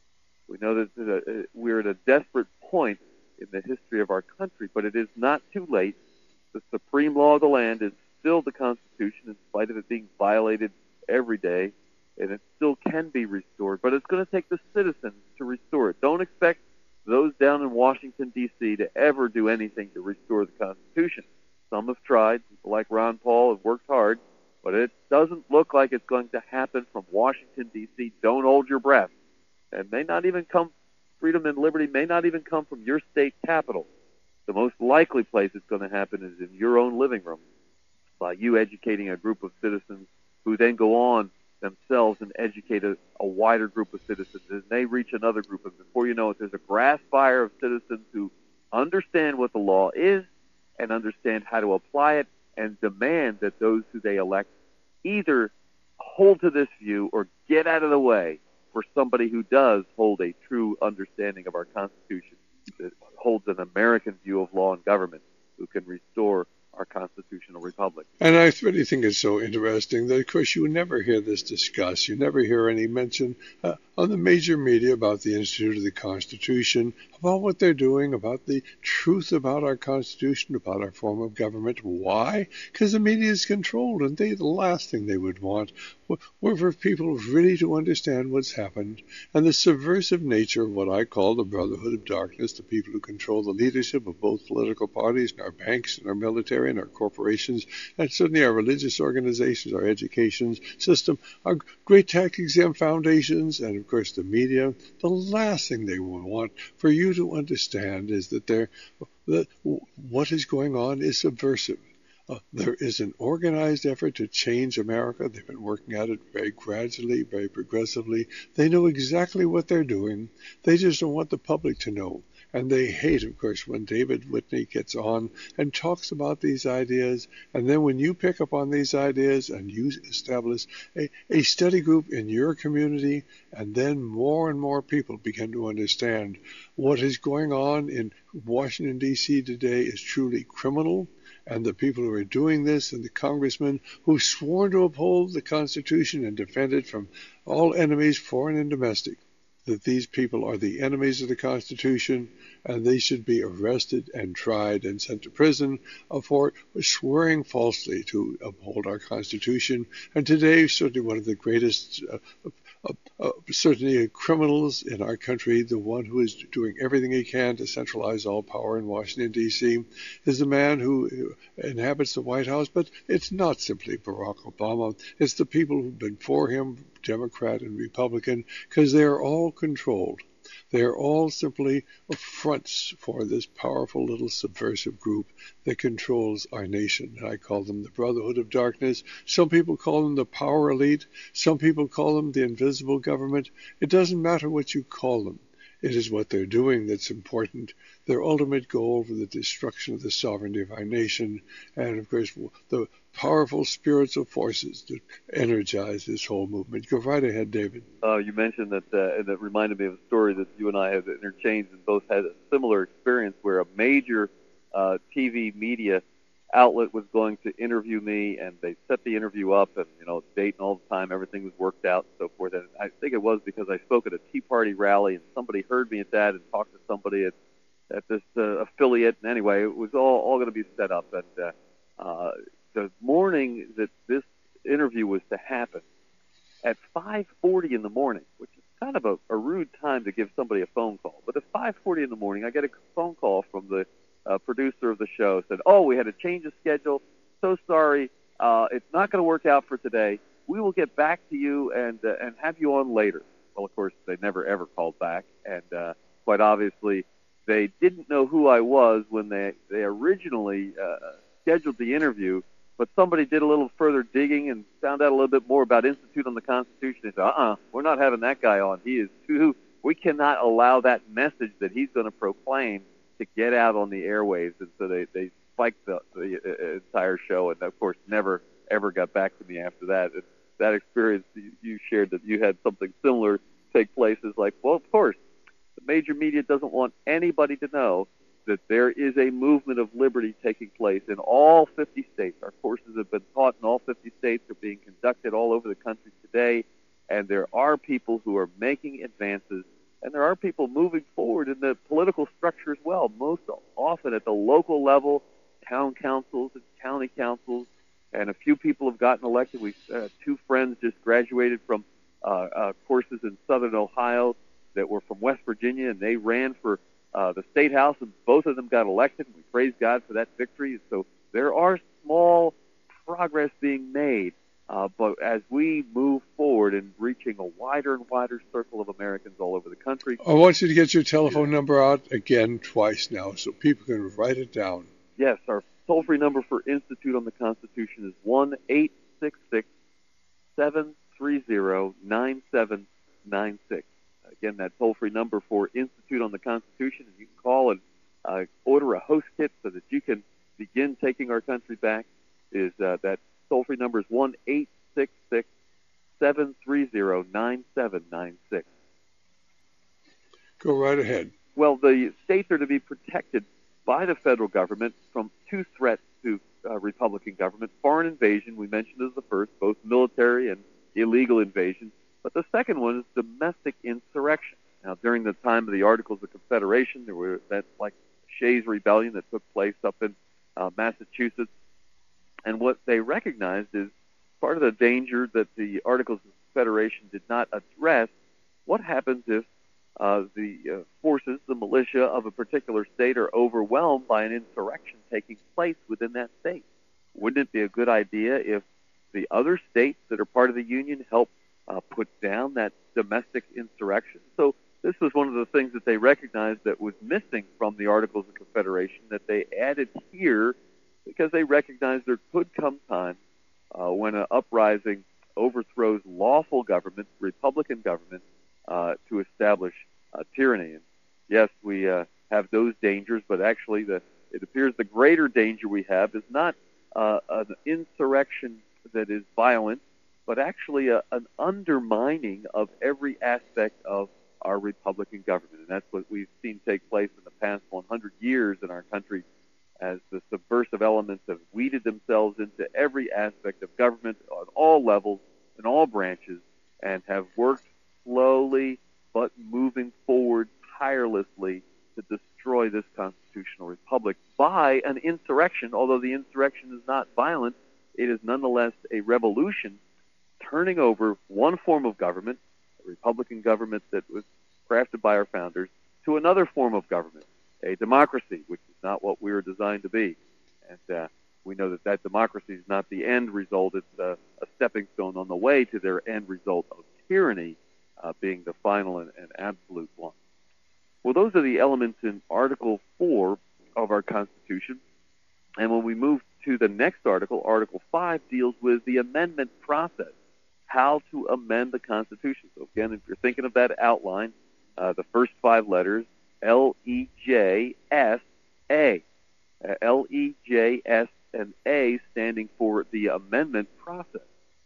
We know that uh, we're at a desperate point in the history of our country, but it is not too late. The supreme law of the land is still the Constitution, in spite of it being violated every day, and it still can be restored. But it's going to take the citizens to restore it. Don't expect those down in Washington, D C to ever do anything to restore the Constitution. Some have tried. People like Ron Paul have worked hard, but it doesn't look like it's going to happen from Washington, D C Don't hold your breath. And may not even come, freedom and liberty may not even come from your state capital. The most likely place it's going to happen is in your own living room, by you educating a group of citizens who then go on themselves and educate a, a wider group of citizens, and they reach another group. And before you know it, there's a grass fire of citizens who understand what the law is and understand how to apply it, and demand that those who they elect either hold to this view or get out of the way for somebody who does hold a true understanding of our Constitution, that holds an American view of law and government, who can restore our constitutional republic.
And I really think it's so interesting that, of course, you never hear this discussed. You never hear any mention uh, on the major media about the Institute of the Constitution, about what they're doing, about the truth about our Constitution, about our form of government. Why? Because the media is controlled, and they, the last thing they would want were for people really to understand what's happened and the subversive nature of what I call the Brotherhood of Darkness, the people who control the leadership of both political parties and our banks and our military and our corporations, and certainly our religious organizations, our education system, our great tax-exempt foundations, and, of course, the media. The last thing they will want for you to understand is that, they're, that what is going on is subversive. Uh, there is an organized effort to change America. They've been working at it very gradually, very progressively. They know exactly what they're doing. They just don't want the public to know. And they hate, of course, when David Whitney gets on and talks about these ideas. And then when you pick up on these ideas and you establish a, a study group in your community, and then more and more people begin to understand what is going on in Washington, D C today is truly criminal. And the people who are doing this, and the congressmen who've sworn to uphold the Constitution and defend it from all enemies, foreign and domestic, that these people are the enemies of the Constitution, and they should be arrested and tried and sent to prison for swearing falsely to uphold our Constitution. And today, certainly one of the greatest, uh, uh, uh, certainly criminals in our country, the one who is doing everything he can to centralize all power in Washington, D C, is the man who inhabits the White House. But it's not simply Barack Obama. It's the people who've been for him, Democrat and Republican, because they're all controlled. They're all simply fronts for this powerful little subversive group that controls our nation. I call them the Brotherhood of Darkness. Some people call them the power elite. Some people call them the invisible government. It doesn't matter what you call them. It is what they're doing that's important. Their ultimate goal for the destruction of the sovereignty of our nation, and of course the powerful spiritual forces that energize this whole movement. Go right ahead, David.
Uh, you mentioned that, uh, and that reminded me of a story that you and I have interchanged, and both had a similar experience where a major uh, T V media outlet was going to interview me, and they set the interview up, and you know, date and all the time, everything was worked out and so forth. And I think it was because I spoke at a Tea Party rally, and somebody heard me at that and talked to somebody at at this uh, affiliate. And anyway, it was all all going to be set up. And uh, uh, the morning that this interview was to happen, at five forty in the morning, which is kind of a, a rude time to give somebody a phone call, but at five forty in the morning, I get a phone call from the uh, producer of the show. Said, "Oh, we had a change of schedule. So sorry, uh, it's not going to work out for today. We will get back to you and uh, and have you on later." Well, of course, they never ever called back, and uh, quite obviously, they didn't know who I was when they they originally uh, scheduled the interview. But somebody did a little further digging and found out a little bit more about Institute on the Constitution. They said, uh-uh, we're not having that guy on. He is too, we cannot allow that message that he's going to proclaim to get out on the airwaves. And so they, they spiked the, the uh, entire show, and of course never, ever got back to me after that. It, that experience you, you shared, that you had something similar take place, is like, well, of course, the major media doesn't want anybody to know that there is a movement of liberty taking place in all fifty states. Our courses have been taught in all fifty states, are being conducted all over the country today, and there are people who are making advances, and there are people moving forward in the political structure as well, most often at the local level, town councils and county councils, and a few people have gotten elected. We've uh, two friends just graduated from uh, uh, courses in southern Ohio that were from West Virginia, and they ran for Uh, the state house, and both of them got elected, and we praise God for that victory. So there are small progress being made, uh, but as we move forward in reaching a wider and wider circle of Americans all over the country.
I want you to get your telephone number out again twice now so people can write it down.
Yes, our toll-free number for Institute on the Constitution is one eight six six, seven three zero, nine seven nine six. Again, that toll-free number for Institute on the Constitution, and you can call and uh, order a host kit so that you can begin taking our country back, is uh, that toll-free number is one eight six six, seven three zero, nine seven nine six.
Go right ahead.
Well, the states are to be protected by the federal government from two threats to uh, Republican government. Foreign invasion, we mentioned as the first, both military and illegal invasion. But the second one is domestic insurrection. Now, during the time of the Articles of Confederation, there were that's like Shays Rebellion that took place up in uh, Massachusetts. And what they recognized is part of the danger that the Articles of Confederation did not address. What happens if uh, the uh, forces, the militia of a particular state are overwhelmed by an insurrection taking place within that state? Wouldn't it be a good idea if the other states that are part of the Union help uh, put down that domestic insurrection? So this was one of the things that they recognized that was missing from the Articles of Confederation that they added here because they recognized there could come time uh, when an uprising overthrows lawful government, Republican government, uh, to establish uh, tyranny. And yes, we uh, have those dangers, but actually the, it appears the greater danger we have is not uh, an insurrection that is violent, but actually a, an undermining of every aspect of our Republican government. And that's what we've seen take place in the past one hundred years in our country as the subversive elements have weeded themselves into every aspect of government on all levels, in all branches, and have worked slowly but moving forward tirelessly to destroy this constitutional republic by an insurrection. Although the insurrection is not violent, it is nonetheless a revolution, turning over one form of government, a Republican government that was crafted by our founders, to another form of government, a democracy, which is not what we were designed to be. And uh, we know that that democracy is not the end result. It's uh, a stepping stone on the way to their end result of tyranny uh, being the final and, and absolute one. Well, those are the elements in Article four of our Constitution. And when we move to the next article, Article five deals with the amendment process, how to amend the Constitution. So again, if you're thinking of that outline, uh, the first five letters, L E J S A. Uh, L E J S and A standing for the amendment process.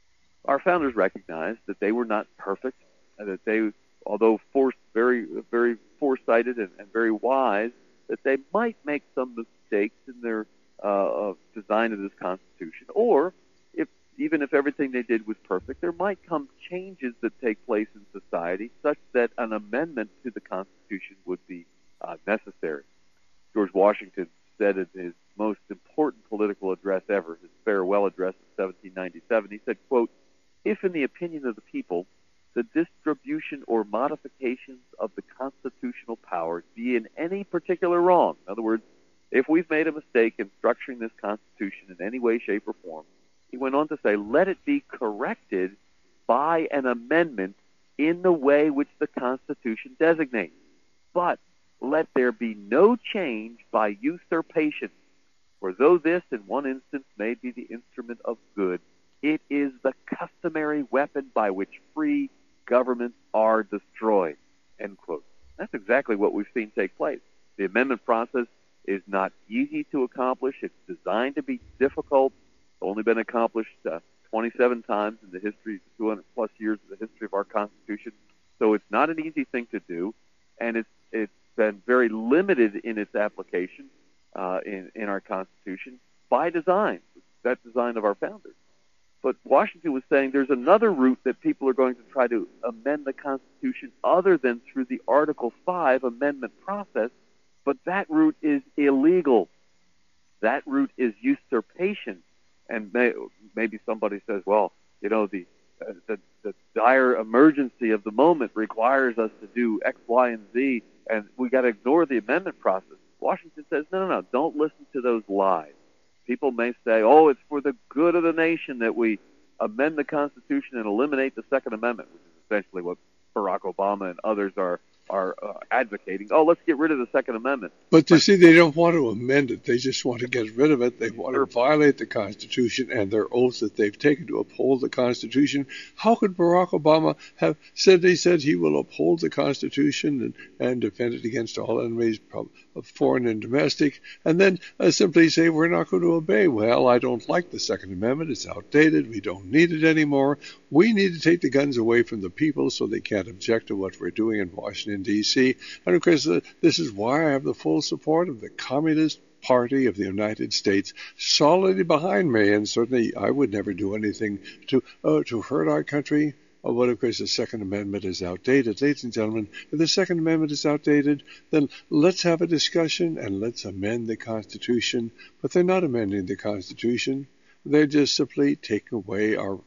Our founders recognized that they were not perfect, and that they, although forced, very, very foresighted and, and very wise, that they might make some mistakes in their uh, design of this Constitution. Or, if even if everything they did was perfect, there might come changes that take place in society such that an amendment to the Constitution would be uh, necessary. George Washington said in his most important political address ever, his farewell address in seventeen ninety-seven, he said, quote, "If in the opinion of the people, the distribution or modifications of the constitutional powers be in any particular wrong," in other words, if we've made a mistake in structuring this Constitution in any way, shape, or form, he went on to say, "let it be corrected by an amendment in the way which the Constitution designates. But let there be no change by usurpation. For though this, in one instance, may be the instrument of good, it is the customary weapon by which free governments are destroyed." End quote. That's exactly what we've seen take place. The amendment process is not easy to accomplish. It's designed to be difficult. It's only been accomplished uh, twenty-seven times in the history, two hundred plus years of the history of our Constitution. So it's not an easy thing to do, and it's it's been very limited in its application uh, in, in our Constitution by design, that design of our founders. But Washington was saying there's another route that people are going to try to amend the Constitution other than through the Article five amendment process, but that route is illegal. That route is usurpation. And may, maybe somebody says, well, you know, the, uh, the the dire emergency of the moment requires us to do X, Y, and Z, and we got to ignore the amendment process. Washington says, no, no, no, don't listen to those lies. People may say, oh, it's for the good of the nation that we amend the Constitution and eliminate the Second Amendment, which is essentially what Barack Obama and others are are uh, advocating. Oh, let's get rid of the Second Amendment.
But you see, they don't want to amend it. They just want to get rid of it. They want to violate the Constitution and their oaths that they've taken to uphold the Constitution. How could Barack Obama have said, they said he will uphold the Constitution and, and defend it against all enemies, foreign and domestic, and then uh, simply say we're not going to obey? Well, I don't like the Second Amendment. It's outdated. We don't need it anymore. We need to take the guns away from the people so they can't object to what we're doing in Washington, D C And of course, uh, this is why I have the full support of the Communist Party of the United States solidly behind me, and certainly I would never do anything to uh, to hurt our country. Oh, well, of course, the Second Amendment is outdated. Ladies and gentlemen, if the Second Amendment is outdated, then let's have a discussion and let's amend the Constitution. But they're not amending the Constitution. They're just simply taking away our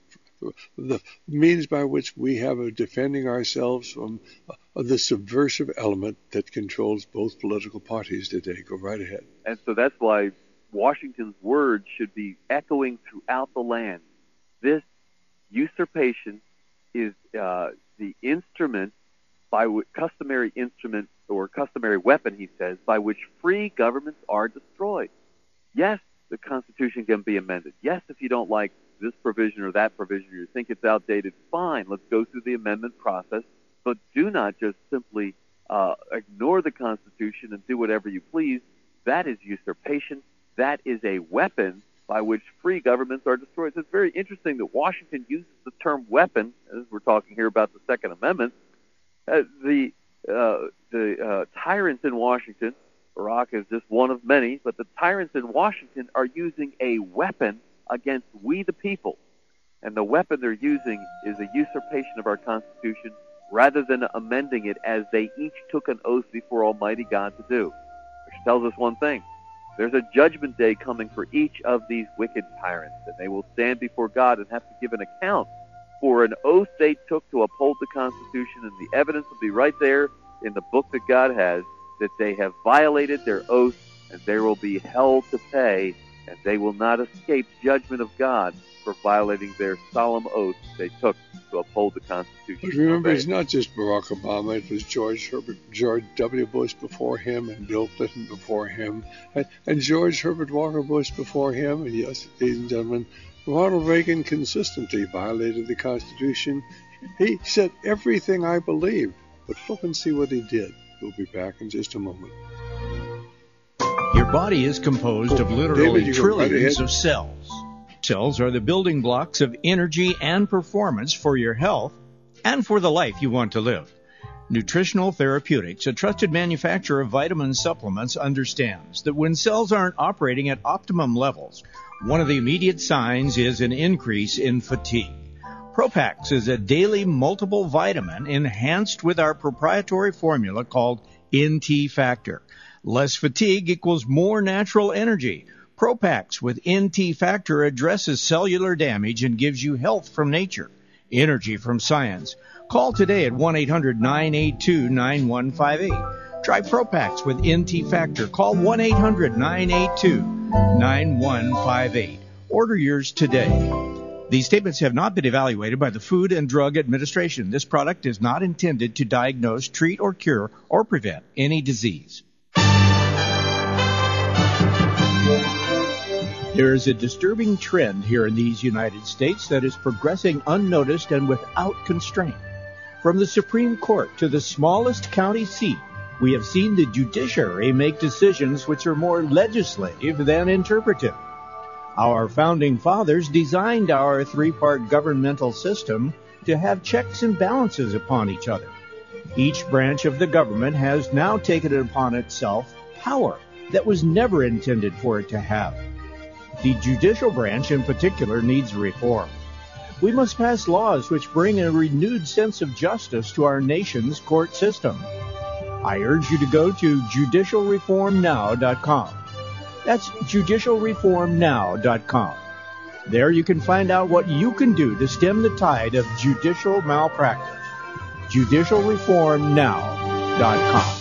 the means by which we have of defending ourselves from uh, the subversive element that controls both political parties today. Go right ahead.
And so that's why Washington's words should be echoing throughout the land. This usurpation is uh, the instrument by which customary instrument or customary weapon, he says, by which free governments are destroyed. Yes, the Constitution can be amended. Yes, if you don't like this provision or that provision, or you think it's outdated, fine, let's go through the amendment process, but do not just simply uh, ignore the Constitution and do whatever you please. That is usurpation. That is a weapon by which free governments are destroyed. So it's very interesting that Washington uses the term weapon, as we're talking here about the Second Amendment. Uh, the uh, the uh, tyrants in Washington, Barack is just one of many, but the tyrants in Washington are using a weapon against we the people. And the weapon they're using is a usurpation of our Constitution rather than amending it as they each took an oath before Almighty God to do. Which tells us one thing. There's a judgment day coming for each of these wicked tyrants, and they will stand before God and have to give an account for an oath they took to uphold the Constitution, and the evidence will be right there in the book that God has, that they have violated their oath, and they will be held to pay, and they will not escape judgment of God for violating their solemn oath they took to uphold the Constitution.
But remember, it's not just Barack Obama. It was George Herbert, George W. Bush before him, and Bill Clinton before him, and, and George Herbert Walker Bush before him. And yes, ladies and gentlemen, Ronald Reagan consistently violated the Constitution. He said everything I believed, but look and see what he did. We'll be back in just a moment.
Your body is composed of literally
David,
trillions
right
of cells. Cells are the building blocks of energy and performance for your health and for the life you want to live. Nutritional Therapeutics, a trusted manufacturer of vitamin supplements, understands that when cells aren't operating at optimum levels, one of the immediate signs is an increase in fatigue. Propax is a daily multiple vitamin enhanced with our proprietary formula called N T Factor. Less fatigue equals more natural energy. Propax with N T Factor addresses cellular damage and gives you health from nature, energy from science. Call today at one eight hundred nine eight two nine one five eight. Try Propax with N T Factor. Call one eight hundred nine eight two nine one five eight. Order yours today. These statements have not been evaluated by the Food and Drug Administration. This product is not intended to diagnose, treat, or cure, or prevent any disease. There is a disturbing trend here in these United States that is progressing unnoticed and without constraint. From the Supreme Court to the smallest county seat, we have seen the judiciary make decisions which are more legislative than interpretive. Our founding fathers designed our three-part governmental system to have checks and balances upon each other. Each branch of the government has now taken it upon itself power that was never intended for it to have. The judicial branch in particular needs reform. We must pass laws which bring a renewed sense of justice to our nation's court system. I urge you to go to judicial reform now dot com. That's judicial reform now dot com. There you can find out what you can do to stem the tide of judicial malpractice. judicial reform now dot com.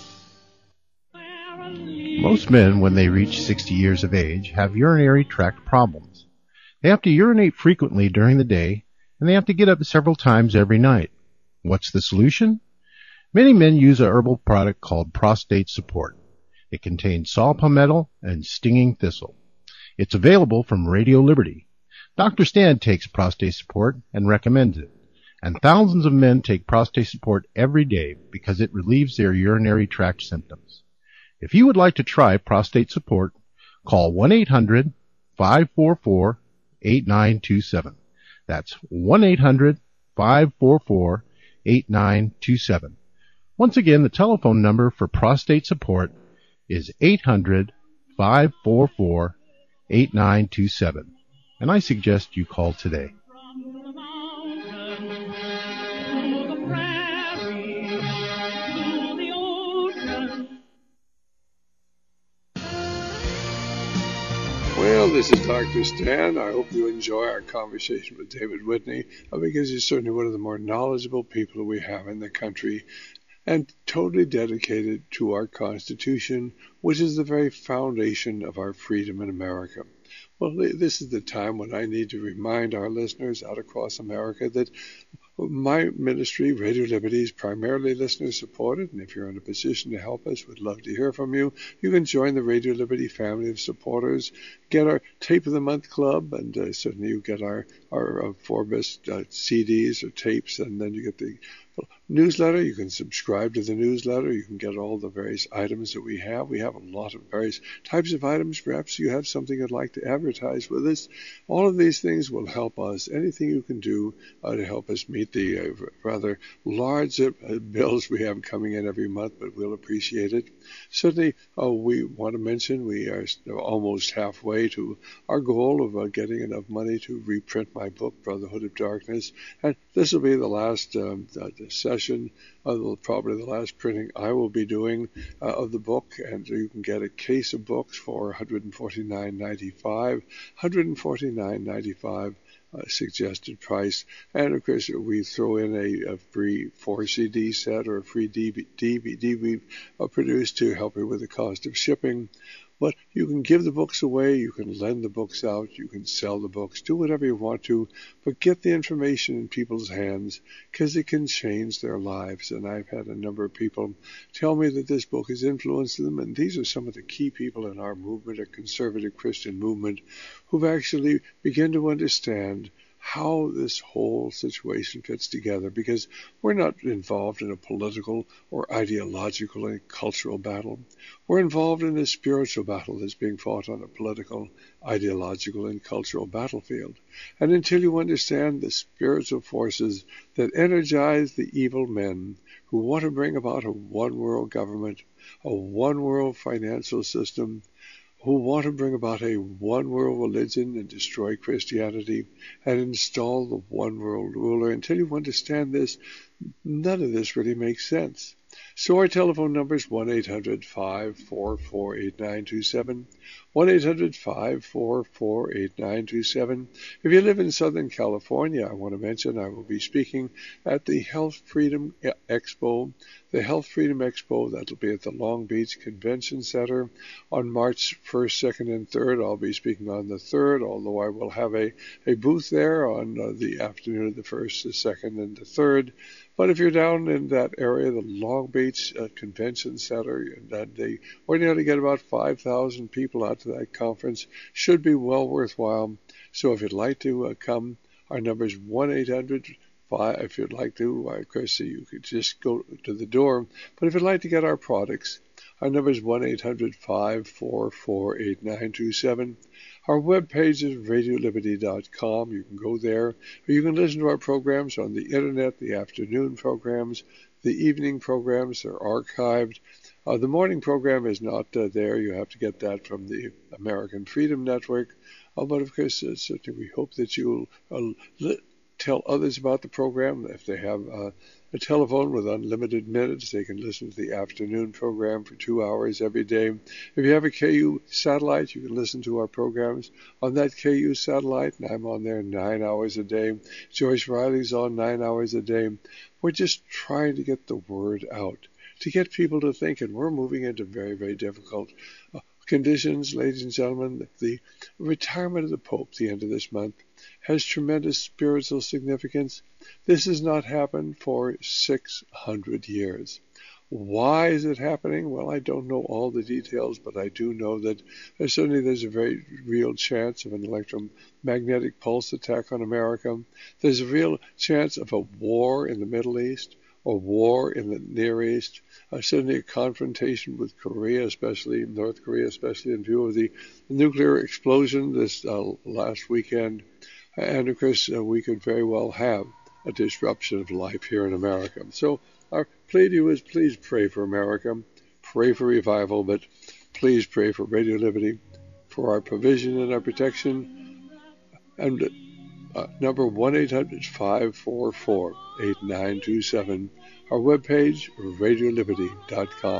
Most men, when they reach sixty years of age, have urinary tract problems. They have to urinate frequently during the day, and they have to get up several times every night. What's the solution? Many men use a herbal product called Prostate Support. It contains saw palmetto and stinging thistle. It's available from Radio Liberty. Doctor Stan takes Prostate Support and recommends it. And thousands of men take Prostate Support every day because it relieves their urinary tract symptoms. If you would like to try Prostate Support, call one eight hundred five four four eight nine two seven. That's one eight hundred five four four eight nine two seven. Once again, the telephone number for Prostate Support is eight hundred five four four, eight nine two seven. And I suggest you call today.
Well, this is Doctor Stan. I hope you enjoy our conversation with David Whitney, because he's certainly one of the more knowledgeable people we have in the country, and totally dedicated to our Constitution, which is the very foundation of our freedom in America. Well, this is the time when I need to remind our listeners out across America that my ministry, Radio Liberty, is primarily listener-supported, and if you're in a position to help us, we'd love to hear from you. You can join the Radio Liberty family of supporters, get our Tape of the Month Club, and uh, certainly you get our, our uh, four best uh, C Ds or tapes, and then you get the newsletter. You can subscribe to the newsletter. You can get all the various items that we have. We have a lot of various types of items. Perhaps you have something you'd like to advertise with us. All of these things will help us. Anything you can do uh, to help us meet the uh, rather large uh, bills we have coming in every month, but we'll appreciate it. Certainly, uh, we want to mention we are almost halfway to our goal of uh, getting enough money to reprint my book, Brotherhood of Darkness. And this will be the last um, uh, session, uh, probably the last printing I will be doing uh, of the book, and you can get a case of books for one hundred forty-nine ninety-five, one hundred forty-nine ninety-five uh, suggested price, and of course we throw in a, a free four C D set or a free D V D we've uh, produced to help you with the cost of shipping. But you can give the books away, you can lend the books out, you can sell the books, do whatever you want to, but get the information in people's hands, because it can change their lives. And I've had a number of people tell me that this book has influenced them, and these are some of the key people in our movement, a conservative Christian movement, who've actually begun to understand how this whole situation fits together, because we're not involved in a political or ideological and cultural battle. We're involved in a spiritual battle that's being fought on a political, ideological, and cultural battlefield. And until you understand the spiritual forces that energize the evil men who want to bring about a one-world government, a one-world financial system, who want to bring about a one-world religion and destroy Christianity and install the one-world ruler. Until you understand this, none of this really makes sense. So our telephone number is one eight hundred, five four four, eight nine two seven, one eight hundred, five four four, eight nine two seven. If you live in Southern California, I want to mention I will be speaking at the Health Freedom Expo. The Health Freedom Expo, that will be at the Long Beach Convention Center on March first, second, and third. I'll be speaking on the third, although I will have a, a booth there on uh, the afternoon of the first, the second, and the third. But if you're down in that area, the Long Beach uh, Convention Center, and uh, they ordinarily get about five thousand people out to that conference, should be well worthwhile. So if you'd like to uh, come, our number is one eight hundred, five, if you'd like to, uh, of course, you could just go to the door. But if you'd like to get our products, our number is one eight hundred, five four four, eight nine two seven. Our webpage is radio liberty dot com. You can go there, or you can listen to our programs on the internet, the afternoon programs, the evening programs are archived. Uh, the morning program is not uh, there. You have to get that from the American Freedom Network. Uh, but of course, uh, certainly we hope that you'll uh, li- tell others about the program. If they have uh, a telephone with unlimited minutes, they can listen to the afternoon program for two hours every day. If you have a K U satellite, you can listen to our programs on that K U satellite, and I'm on there nine hours a day. Joyce Riley's on nine hours a day. We're just trying to get the word out, to get people to think, and we're moving into very, very difficult uh, conditions, ladies and gentlemen. The retirement of the Pope at the end of this month has tremendous spiritual significance. This has not happened for six hundred years. Why is it happening? Well, I don't know all the details, but I do know that uh, certainly there's a very real chance of an electromagnetic pulse attack on America. There's a real chance of a war in the Middle East, or war in the Near East, uh, certainly a confrontation with Korea, especially North Korea, especially in view of the nuclear explosion this uh, last weekend. And of course, uh, we could very well have a disruption of life here in America. So our plea to you is please pray for America, pray for revival, but please pray for Radio Liberty, for our provision and our protection. And uh, number one eight hundred, five four four, eight nine two seven. Our webpage, radio liberty dot com.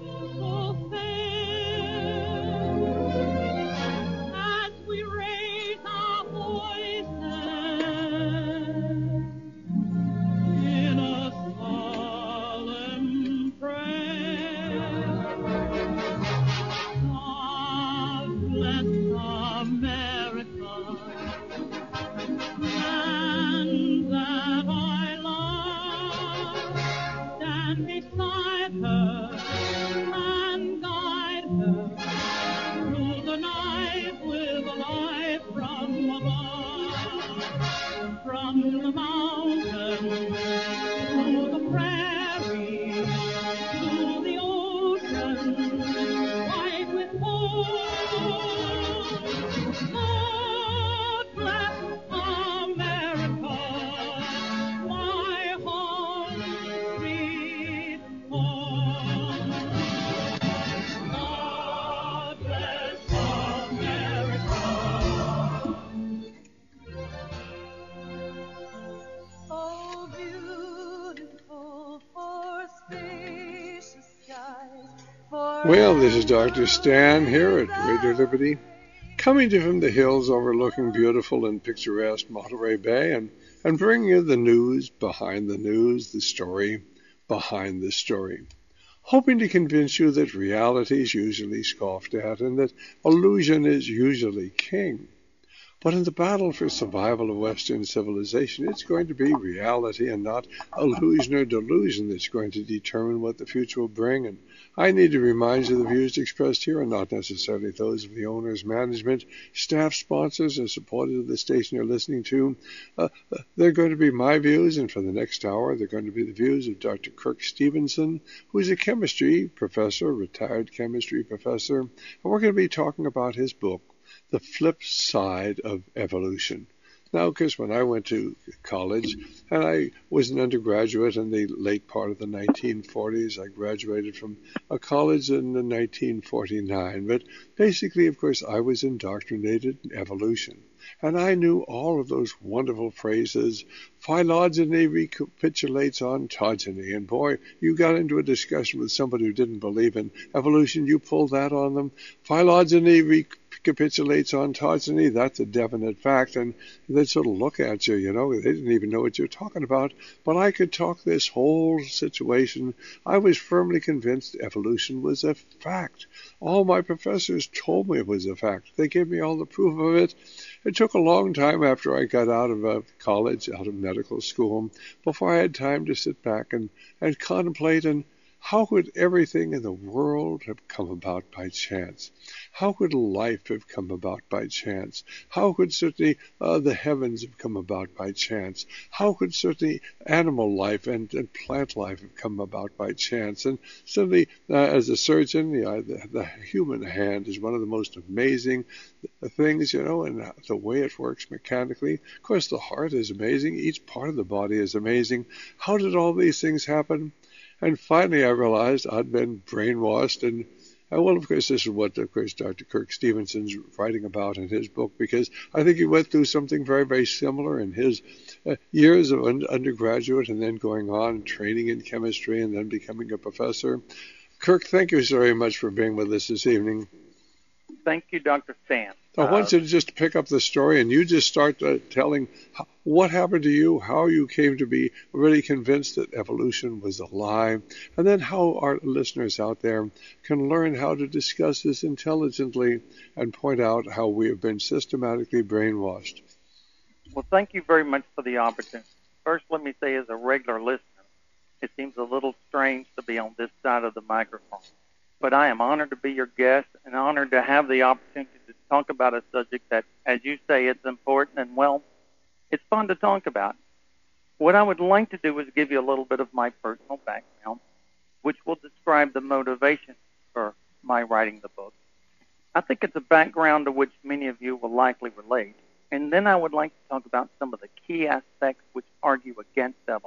Well, this is Doctor Stan here at Radio Liberty, coming to you from the hills overlooking beautiful and picturesque Monterey Bay, and, and bringing you the news behind the news, the story behind the story, hoping to convince you that reality is usually scoffed at and that illusion is usually king. But in the battle for survival of Western civilization, it's going to be reality and not illusion or delusion that's going to determine what the future will bring. And I need to remind you the views expressed here are not necessarily those of the owners, management, staff, sponsors, or supporters of the station you're listening to. Uh, they're going to be my views, and for the next hour, they're going to be the views of Doctor Kirk Stevenson, who is a chemistry professor, retired chemistry professor, and we're going to be talking about his book, The Flip Side of Evolution. Now, because when I went to college, and I was an undergraduate in the late part of the nineteen forties, I graduated from a college in nineteen forty-nine, but basically, of course, I was indoctrinated in evolution. And I knew all of those wonderful phrases, phylogeny recapitulates ontogeny. And boy, you got into a discussion with somebody who didn't believe in evolution, you pulled that on them. Phylogeny recapitulates ontogeny, that's a definite fact. And they'd sort of look at you, you know, they didn't even know what you're talking about. But I could talk this whole situation. I was firmly convinced evolution was a fact. All my professors told me it was a fact. They gave me all the proof of it. It took a long time after I got out of uh, college, out of medical school, before I had time to sit back and, and contemplate and how could everything in the world have come about by chance? How could life have come about by chance? How could certainly uh, the heavens have come about by chance? How could certainly animal life and, and plant life have come about by chance? And certainly, uh, as a surgeon, the, uh, the, the human hand is one of the most amazing things, you know, and the way it works mechanically. Of course, the heart is amazing. Each part of the body is amazing. How did all these things happen? And finally, I realized I'd been brainwashed. And, and, well, of course, this is what, of course, Doctor Kirk Stevenson's writing about in his book, because I think he went through something very, very similar in his uh, years of un- undergraduate and then going on and training in chemistry and then becoming a professor. Kirk, thank you so very much for being with us this evening.
Thank you, Doctor Stan.
I want you to just pick up the story and you just start uh, telling how, what happened to you, how you came to be really convinced that evolution was a lie, and then how our listeners out there can learn how to discuss this intelligently and point out how we have been systematically brainwashed.
Well, thank you very much for the opportunity. First, let me say, as a regular listener, it seems a little strange to be on this side of the microphone. But I am honored to be your guest and honored to have the opportunity to talk about a subject that, as you say, it's important and, well, it's fun to talk about. What I would like to do is give you a little bit of my personal background, which will describe the motivation for my writing the book. I think it's a background to which many of you will likely relate. And then I would like to talk about some of the key aspects which argue against evolution,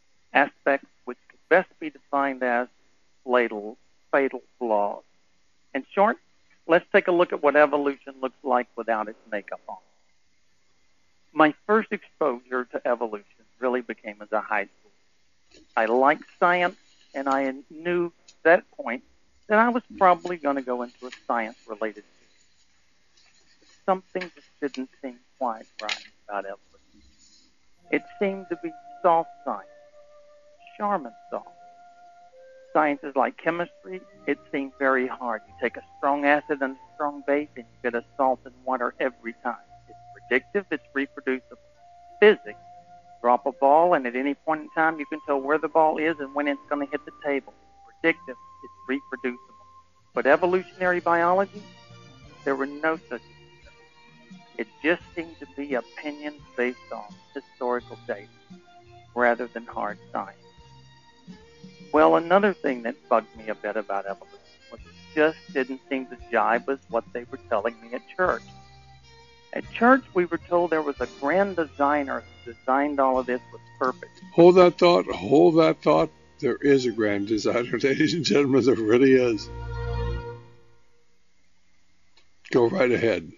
aspects which could best be defined as fatal fatal flaws. In short, let's take a look at what evolution looks like without its makeup on. My first exposure to evolution really became as a high school. I liked science, and I knew at that point that I was probably going to go into a science-related field. Something just didn't seem quite right about evolution. It seemed to be soft science, Charmin soft. Sciences like chemistry, it seemed very hard. You take a strong acid and a strong base, and you get a salt and water every time. It's predictive, it's reproducible. Physics, drop a ball, and at any point in time, you can tell where the ball is and when it's going to hit the table. It's predictive, it's reproducible. But evolutionary biology, there were no such things. It just seemed to be opinions based on historical data rather than hard science. Well, another thing that bugged me a bit about evolution was it just didn't seem to jibe with what they were telling me at church. At church, we were told there was a grand designer who designed all of this with purpose.
Hold that thought, hold that thought. There is a grand designer, ladies and gentlemen, there really is. Go right ahead.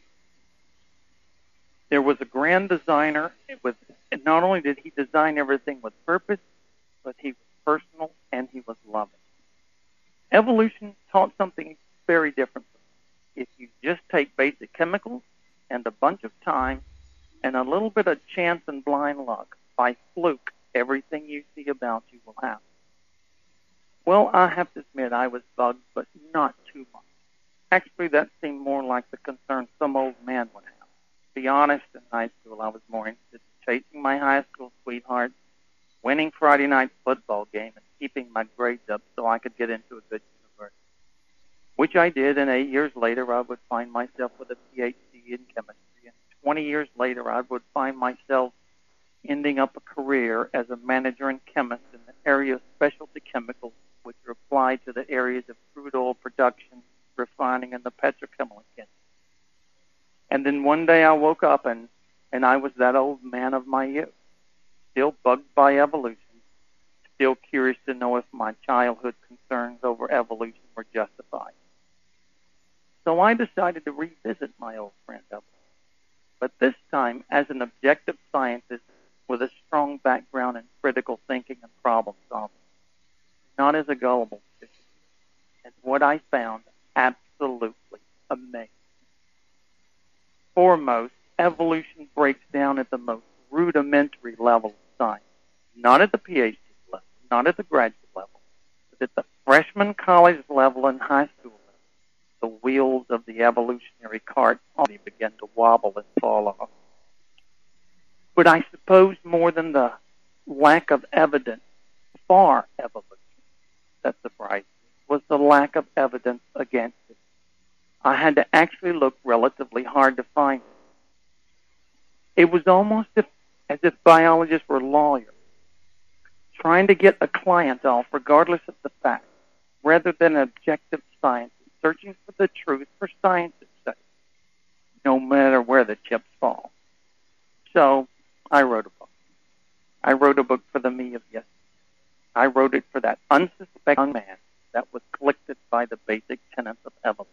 There was a grand designer with, and not only did he design everything with purpose, but he was personal and he was loving. Evolution taught something very different. If you just take basic chemicals and a bunch of time and a little bit of chance and blind luck, by fluke, everything you see about you will happen. Well, I have to admit I was bugged, but not too much. Actually, that seemed more like the concern some old man would have. To be honest, in high school, I was more interested in chasing my high school sweetheart, winning Friday night football game, and keeping my grades up so I could get into a good university. Which I did, and eight years later, I would find myself with a P H D in chemistry. And twenty years later, I would find myself ending up a career as a manager and chemist in the area of specialty chemicals, which are applied to the areas of crude oil production, refining, and the petrochemical industry. And then one day I woke up, and, and I was that old man of my youth, still bugged by evolution, still curious to know if my childhood concerns over evolution were justified. So I decided to revisit my old friend evolution, but this time as an objective scientist with a strong background in critical thinking and problem solving, not as a gullible fisherman. And what I found absolutely amazing. Foremost, evolution breaks down at the most rudimentary level of science, not at the P H D level, not at the graduate level, but at the freshman college level and high school level. The wheels of the evolutionary cart already begin to wobble and fall off. But I suppose more than the lack of evidence for evolution that surprised me was the lack of evidence against it. I had to actually look relatively hard to find it. It was almost if, as if biologists were lawyers, trying to get a client off regardless of the facts, rather than objective science, searching for the truth for science's sake, no matter where the chips fall. So I wrote a book. I wrote a book for the me of yesterday. I wrote it for that unsuspecting man that was afflicted by the basic tenets of evolution.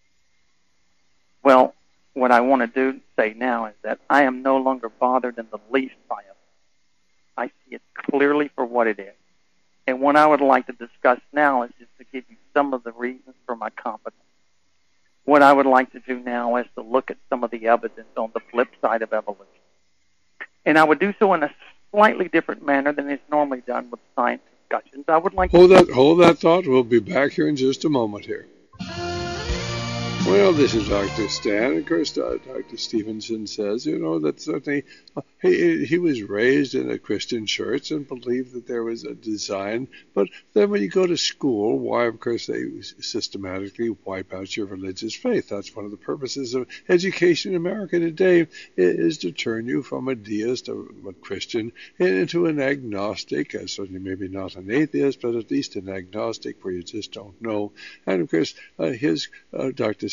Well, what I want to do say now is that I am no longer bothered in the least by it. I see it clearly for what it is. And what I would like to discuss now is just to give you some of the reasons for my confidence. What I would like to do now is to look at some of the evidence on the flip side of evolution. And I would do so in a slightly different manner than is normally done with science discussions. I would like
hold
to...
that, hold that thought. We'll be back here in just a moment here. Well, this is Doctor Stan. Of course, uh, Doctor Stevenson says, you know, that certainly uh, he, he was raised in a Christian church and believed that there was a design. But then when you go to school, why, of course, they systematically wipe out your religious faith. That's one of the purposes of education in America today, is to turn you from a deist, a, a Christian, into an agnostic, uh, certainly maybe not an atheist, but at least an agnostic where you just don't know. And, of course, uh, his uh, Doctor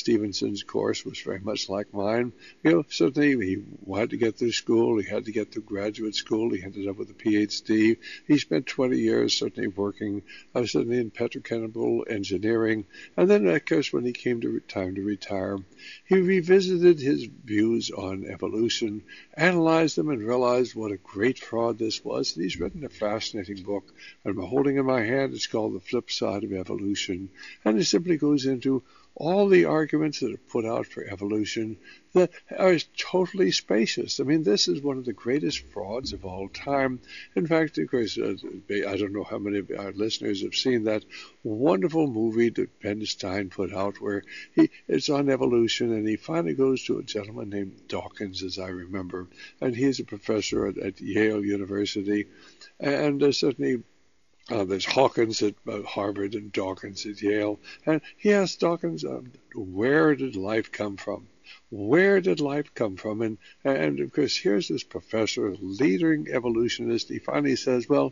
Stevenson's course was very much like mine. You know, certainly he had to get through school. He had to get through graduate school. He ended up with a P H D. He spent twenty years certainly working, uh, certainly in petrochemical engineering. And then, of course, when he came to time to retire, he revisited his views on evolution, analyzed them, and realized what a great fraud this was. And he's written a fascinating book. I'm holding in my hand. It's called The Flip Side of Evolution. And it simply goes into all the arguments that are put out for evolution that are totally spacious. I mean, this is one of the greatest frauds of all time. In fact, of course, uh, I don't know how many of our listeners have seen that wonderful movie that Ben Stein put out where he it's on evolution, and he finally goes to a gentleman named Dawkins, as I remember, and he's a professor at, at Yale University, and uh, certainly Uh, there's Hawkins at uh, Harvard and Dawkins at Yale. And he asked Dawkins, uh, where did life come from? Where did life come from? And, and of course, here's this professor, leading evolutionist. He finally says, well,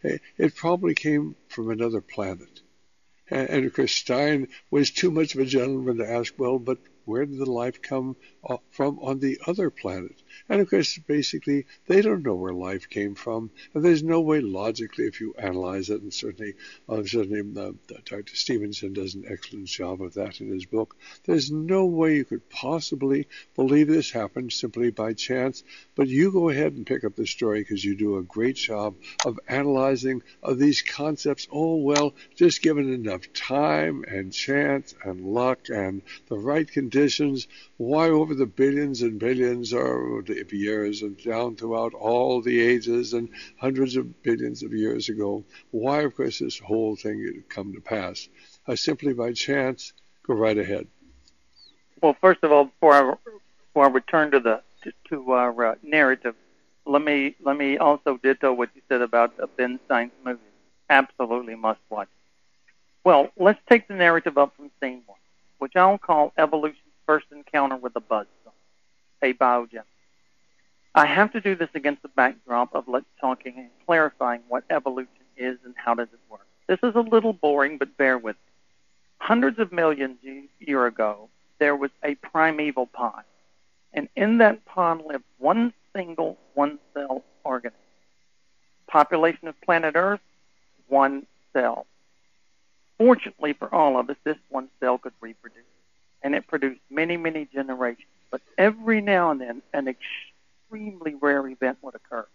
it probably came from another planet. And, and of course, Stein was too much of a gentleman to ask, well, but where did the life come from on the other planet? And of course, basically, they don't know where life came from. And there's no way logically, if you analyze it, and certainly, uh, certainly uh, Doctor Stevenson does an excellent job of that in his book, there's no way you could possibly believe this happened simply by chance. But you go ahead and pick up the story because you do a great job of analyzing of these concepts. Oh, well, just given enough time and chance and luck and the right conditions, why over the billions and billions of years and down throughout all the ages and hundreds of billions of years ago, why, of course, this whole thing had come to pass? Uh, simply by chance. Go right ahead.
Well, first of all, before I, before I return to the to, to our uh, narrative, let me let me also ditto what you said about uh, Ben Stein's movie. Absolutely must watch. Well, let's take the narrative up from scene one, which I'll call evolution's first encounter with a buzzsaw, abiogenesis. I have to do this against the backdrop of let's talking and clarifying what evolution is and how does it work. This is a little boring, but bear with me. Hundreds of millions of years ago, there was a primeval pond, and in that pond lived one single one-cell organism. Population of planet Earth, one cell. Fortunately for all of us, this one cell could reproduce, and it produced many, many generations. But every now and then, an extremely rare event would occur.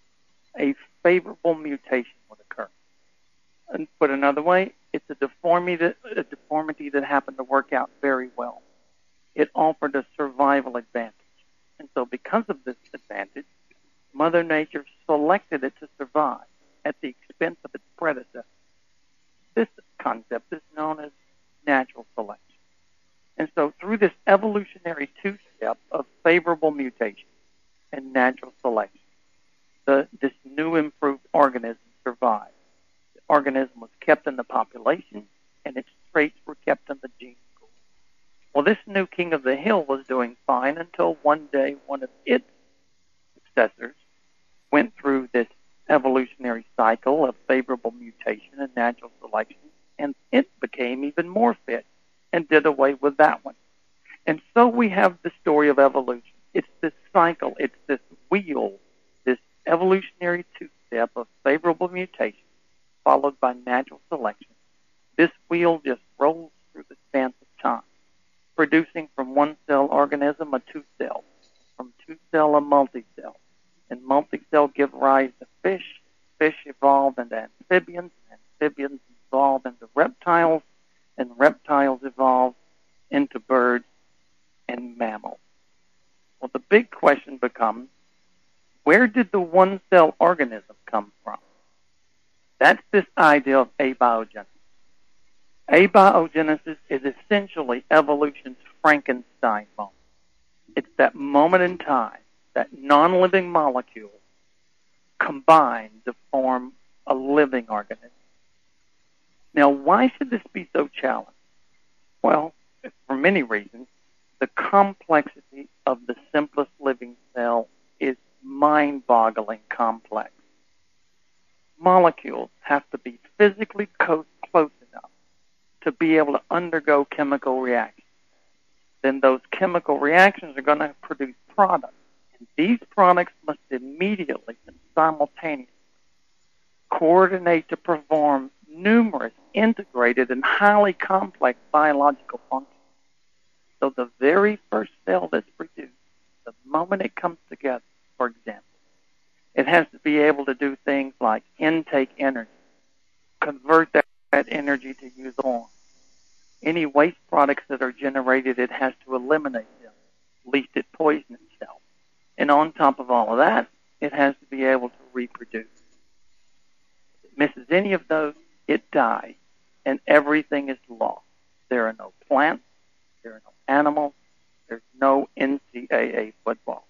A favorable mutation would occur. And put another way, it's a deformity that, a deformity that happened to work out very well. It offered a survival advantage. And so because of this advantage, Mother Nature selected it to survive at the expense of its predecessor. This concept is known as natural selection. And so through this evolutionary two-step of favorable mutation and natural selection, the, this new improved organism survived. The organism was kept in the population, and its traits were kept in the gene pool. Well, this new king of the hill was doing fine until one day one of its successors went through this evolutionary cycle of favorable mutation and natural selection, and it became even more fit and did away with that one. And so we have the story of evolution. It's this cycle, it's this wheel, this evolutionary two-step of favorable mutation followed by natural selection. This wheel just rolls through the span of time, producing from one-cell organism a two-cell, from two-cell a multi-cell, and multi-cell give rise to fish, fish evolve into amphibians, amphibians evolve into reptiles, and reptiles evolve into birds and mammals. Well, the big question becomes, where did the one-cell organism come from? That's this idea of abiogenesis. Abiogenesis is essentially evolution's Frankenstein moment. It's that moment in time that non-living molecules combine to form a living organism. Now, why should this be so challenging? Well, for many reasons. The complexity of the simplest living cell is mind-boggling complex. Molecules have to be physically co- close enough to be able to undergo chemical reactions. then those chemical reactions are going to produce products. And these products must immediately and simultaneously coordinate to perform numerous integrated and highly complex biological functions. So the very first cell that's produced, the moment it comes together, for example, it has to be able to do things like intake energy, convert that, that energy to use on. Any waste products that are generated, it has to eliminate them, lest it poison itself. And on top of all of that, it has to be able to reproduce. If it misses any of those, it dies, and everything is lost. There are no plants, there are no animals, there's no N C double A football.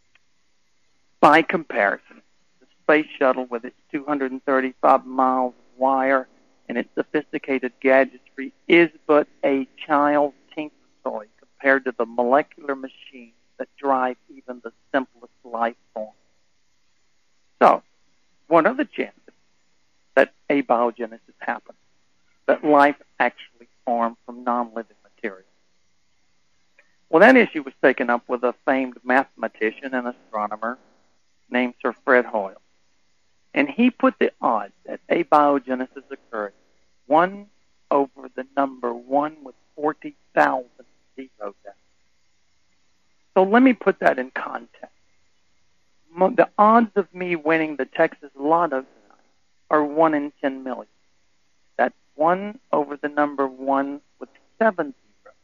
By comparison, the space shuttle with its two hundred thirty-five miles of wire and its sophisticated gadgetry is but a child's tinker toy compared to the molecular machines that drive even the simplest life form. So, what are the chances that abiogenesis happens, that life actually formed from non-living material? Well, that issue was taken up with a famed mathematician and astronomer named Sir Fred Hoyle. And he put the odds that abiogenesis occurred one over the number one with forty thousand zeros. So let me put that in context. The odds of me winning the Texas Lotto tonight are one in ten million. That's one over the number one with seven zeros.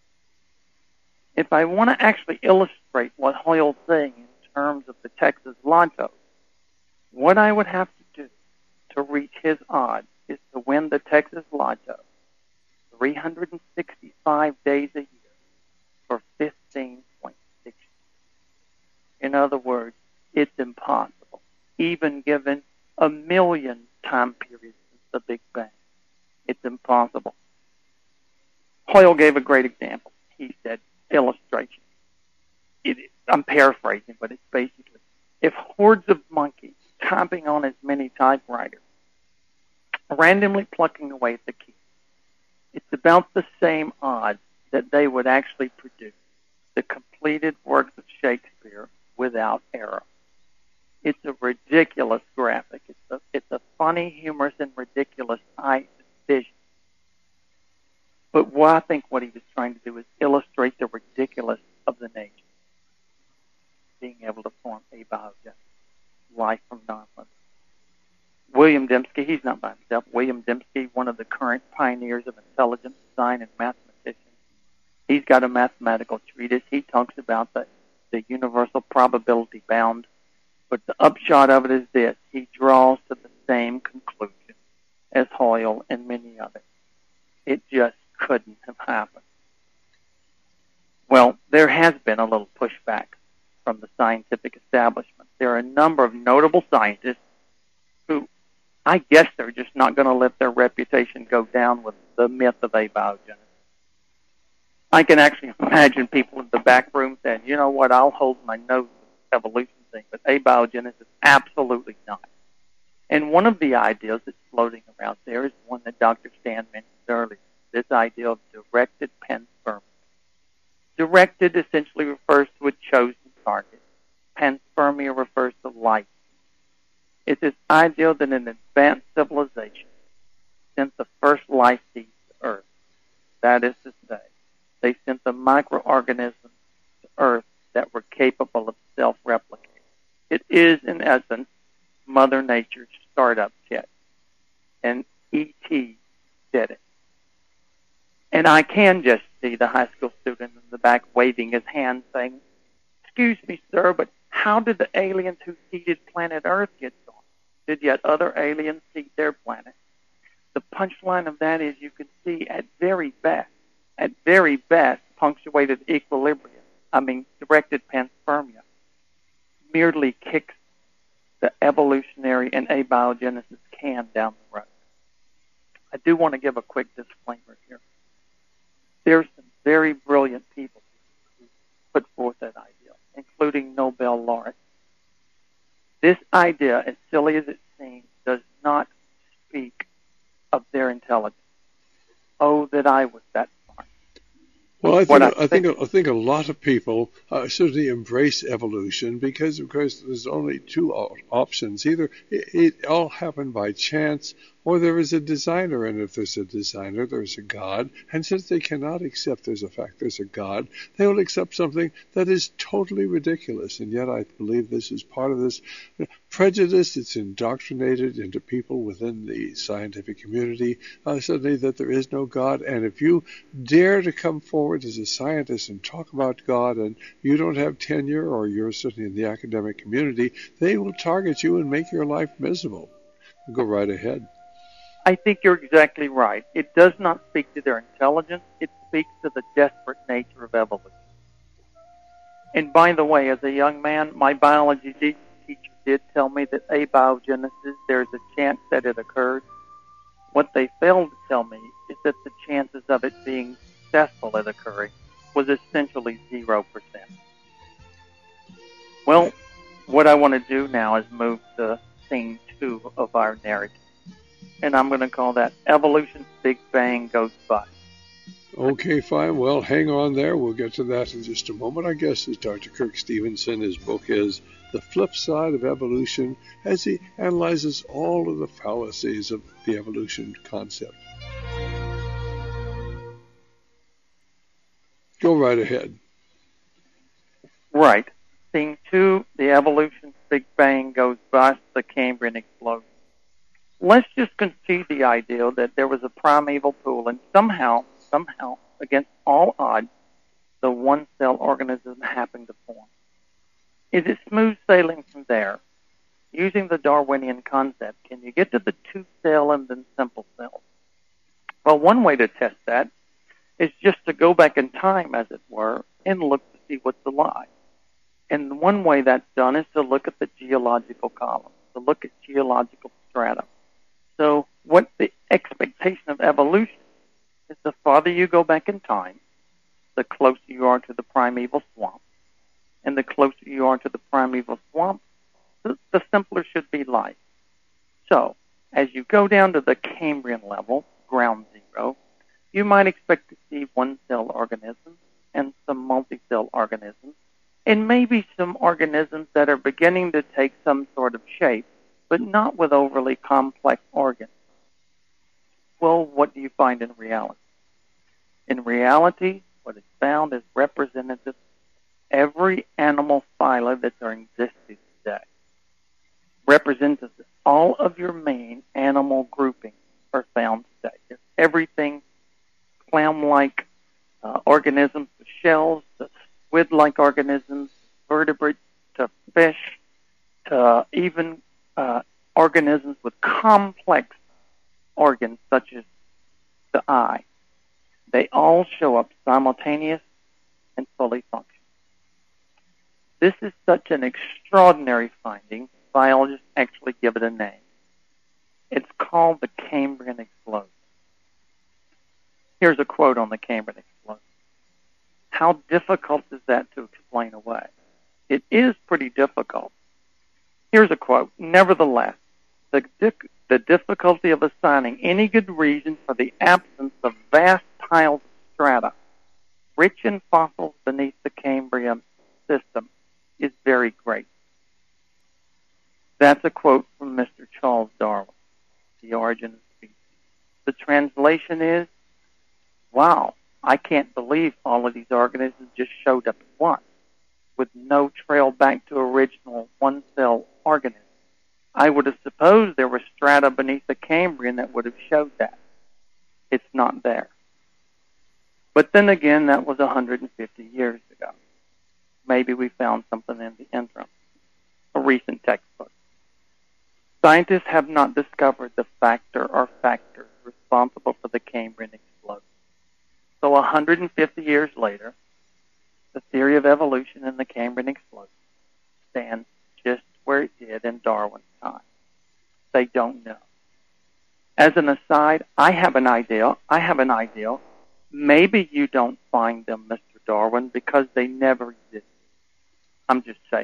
If I want to actually illustrate what Hoyle's saying in terms of the Texas Lotto, what I would have to do to reach his odds is to win the Texas Lotto three hundred sixty-five days a year for fifteen point six years. In other words, it's impossible, even given a million time periods since the Big Bang. It's impossible. Hoyle gave a great example. He said, illustration. It, I'm paraphrasing, but it's basically, if hordes of monkeys typing on as many typewriters, randomly plucking away at the key, it's about the same odds that they would actually produce the completed works of Shakespeare without error. It's a ridiculous graphic. It's a, it's a funny, humorous, and ridiculous vision. But what I think what he was trying to do is illustrate the ridiculous of the nature, being able to form abiogenesis, life from non-living. William Dembski, he's not by himself. William Dembski, one of the current pioneers of intelligence design and mathematician, he's got a mathematical treatise. He talks about the, the universal probability bound. But the upshot of it is this. He draws to the same conclusion as Hoyle and many others. It just couldn't have happened. Well, there has been a little pushback from the scientific establishment. There are a number of notable scientists who, I guess they're just not going to let their reputation go down with the myth of abiogenesis. I can actually imagine people in the back room saying, you know what, I'll hold my nose with the evolution thing, but abiogenesis, absolutely not. And one of the ideas that's floating around there is one that Doctor Stan mentioned earlier, this idea of directed panspermia. Directed essentially refers to a chosen target. Panspermia refers to life. It's this idea that an advanced civilization sent the first life seeds to Earth. That is to say, they sent the microorganisms to Earth that were capable of self-replicating. It is, in essence, Mother Nature's startup kit. And E T did it. And I can just see the high school student in the back waving his hand saying, excuse me, sir, but how did the aliens who seeded planet Earth get gone? Did yet other aliens seed their planet? The punchline of that is you can see at very best, at very best, punctuated equilibrium, I mean directed panspermia, merely kicks the evolutionary and abiogenesis can down the road. I do want to give a quick disclaimer here. There's some very brilliant people who put forth that idea, including Nobel laureates. This idea, as silly as it seems, does not speak of their intelligence. Oh, that I was that smart.
Well, I
What
think
I
I think
think-
I think a lot of people uh, certainly embrace evolution because, of course, there's only two op- options. Either it, it all happened by chance, or there is a designer, and if there's a designer, there's a God. And since they cannot accept there's a fact, there's a God, they will accept something that is totally ridiculous. And yet, I believe this is part of this prejudice that's indoctrinated into people within the scientific community, uh, suddenly that there is no God. And if you dare to come forward as a scientist and talk about God and you don't have tenure, or you're certainly in the academic community, they will target you and make your life miserable. Go right ahead.
I think you're exactly right. It does not speak to their intelligence. It speaks to the desperate nature of evolution. And by the way, as a young man, my biology teacher did tell me that abiogenesis, there's a chance that it occurred. What they failed to tell me is that the chances of it being successful at occurring was essentially zero percent. Well, what I want to do now is move to scene two of our narrative. And I'm going to call that Evolution's Big Bang Goes Bust.
Okay, fine. Well, hang on there. We'll get to that in just a moment. Our guest is Doctor Kirk Stevenson. His book is The Flip Side of Evolution, as he analyzes all of the fallacies of the evolution concept. Go right ahead.
Right. Scene two, the Evolution's Big Bang Goes Bust, the Cambrian Explosion. Let's just concede the idea that there was a primeval pool, and somehow, somehow, against all odds, the one-cell organism happened to form. Is it smooth sailing from there? Using the Darwinian concept, can you get to the two-cell and then simple cells? Well, one way to test that is just to go back in time, as it were, and look to see what's alive. And one way that's done is to look at the geological column, to look at geological strata. So what the expectation of evolution is, the farther you go back in time, the closer you are to the primeval swamp. And the closer you are to the primeval swamp, the, the simpler should be life. So, as you go down to the Cambrian level, ground zero, you might expect to see one-cell organisms and some multi-cell organisms, and maybe some organisms that are beginning to take some sort of shape, but not with overly complex organs. Well, what do you find in reality? In reality, what is found is representative every animal phyla that are existing today. Representative all of your main animal groupings are found today. There's everything clam-like uh, organisms to shells, to squid-like organisms, vertebrates, to fish, to even uh, organisms with complex organs such as the eye. They all show up simultaneous and fully functional. This is such an extraordinary finding, biologists actually give it a name. It's called the Cambrian Explosion. Here's a quote on the Cambrian Explosion. How difficult is that to explain away? It is pretty difficult. Here's a quote. Nevertheless, the, di- the difficulty of assigning any good reason for the absence of vast piles of strata, rich in fossils beneath the Cambrian system, is very great. That's a quote from Mister Charles Darwin, The Origin of Species. The translation is, wow, I can't believe all of these organisms just showed up at once, with no trail back to original one-cell organisms. I would have supposed there were strata beneath the Cambrian that would have showed that. It's not there. But then again, that was one hundred fifty years ago. Maybe we found something in the interim. A recent textbook. Scientists have not discovered the factor or factors responsible for the Cambrian explosion. So one hundred fifty years later, the theory of evolution and the Cambrian explosion stands just where it did in Darwin's time. They don't know. As an aside, I have an idea. I have an idea. Maybe you don't find them, Mister Darwin, because they never existed. I'm just saying.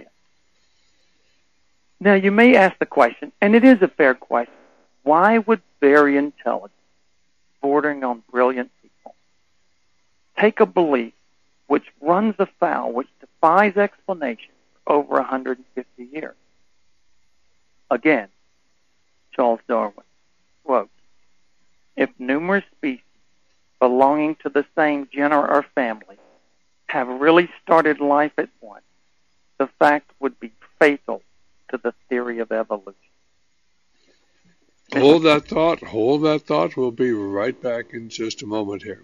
Now, you may ask the question, and it is a fair question, why would very intelligent, bordering on brilliant people take a belief which runs afoul, which defies explanation for over one hundred fifty years. Again, Charles Darwin, quote, if numerous species belonging to the same genera or family have really started life at once, the fact would be fatal to the theory of evolution.
Hold that thought, hold that thought. We'll be right back in just a moment here.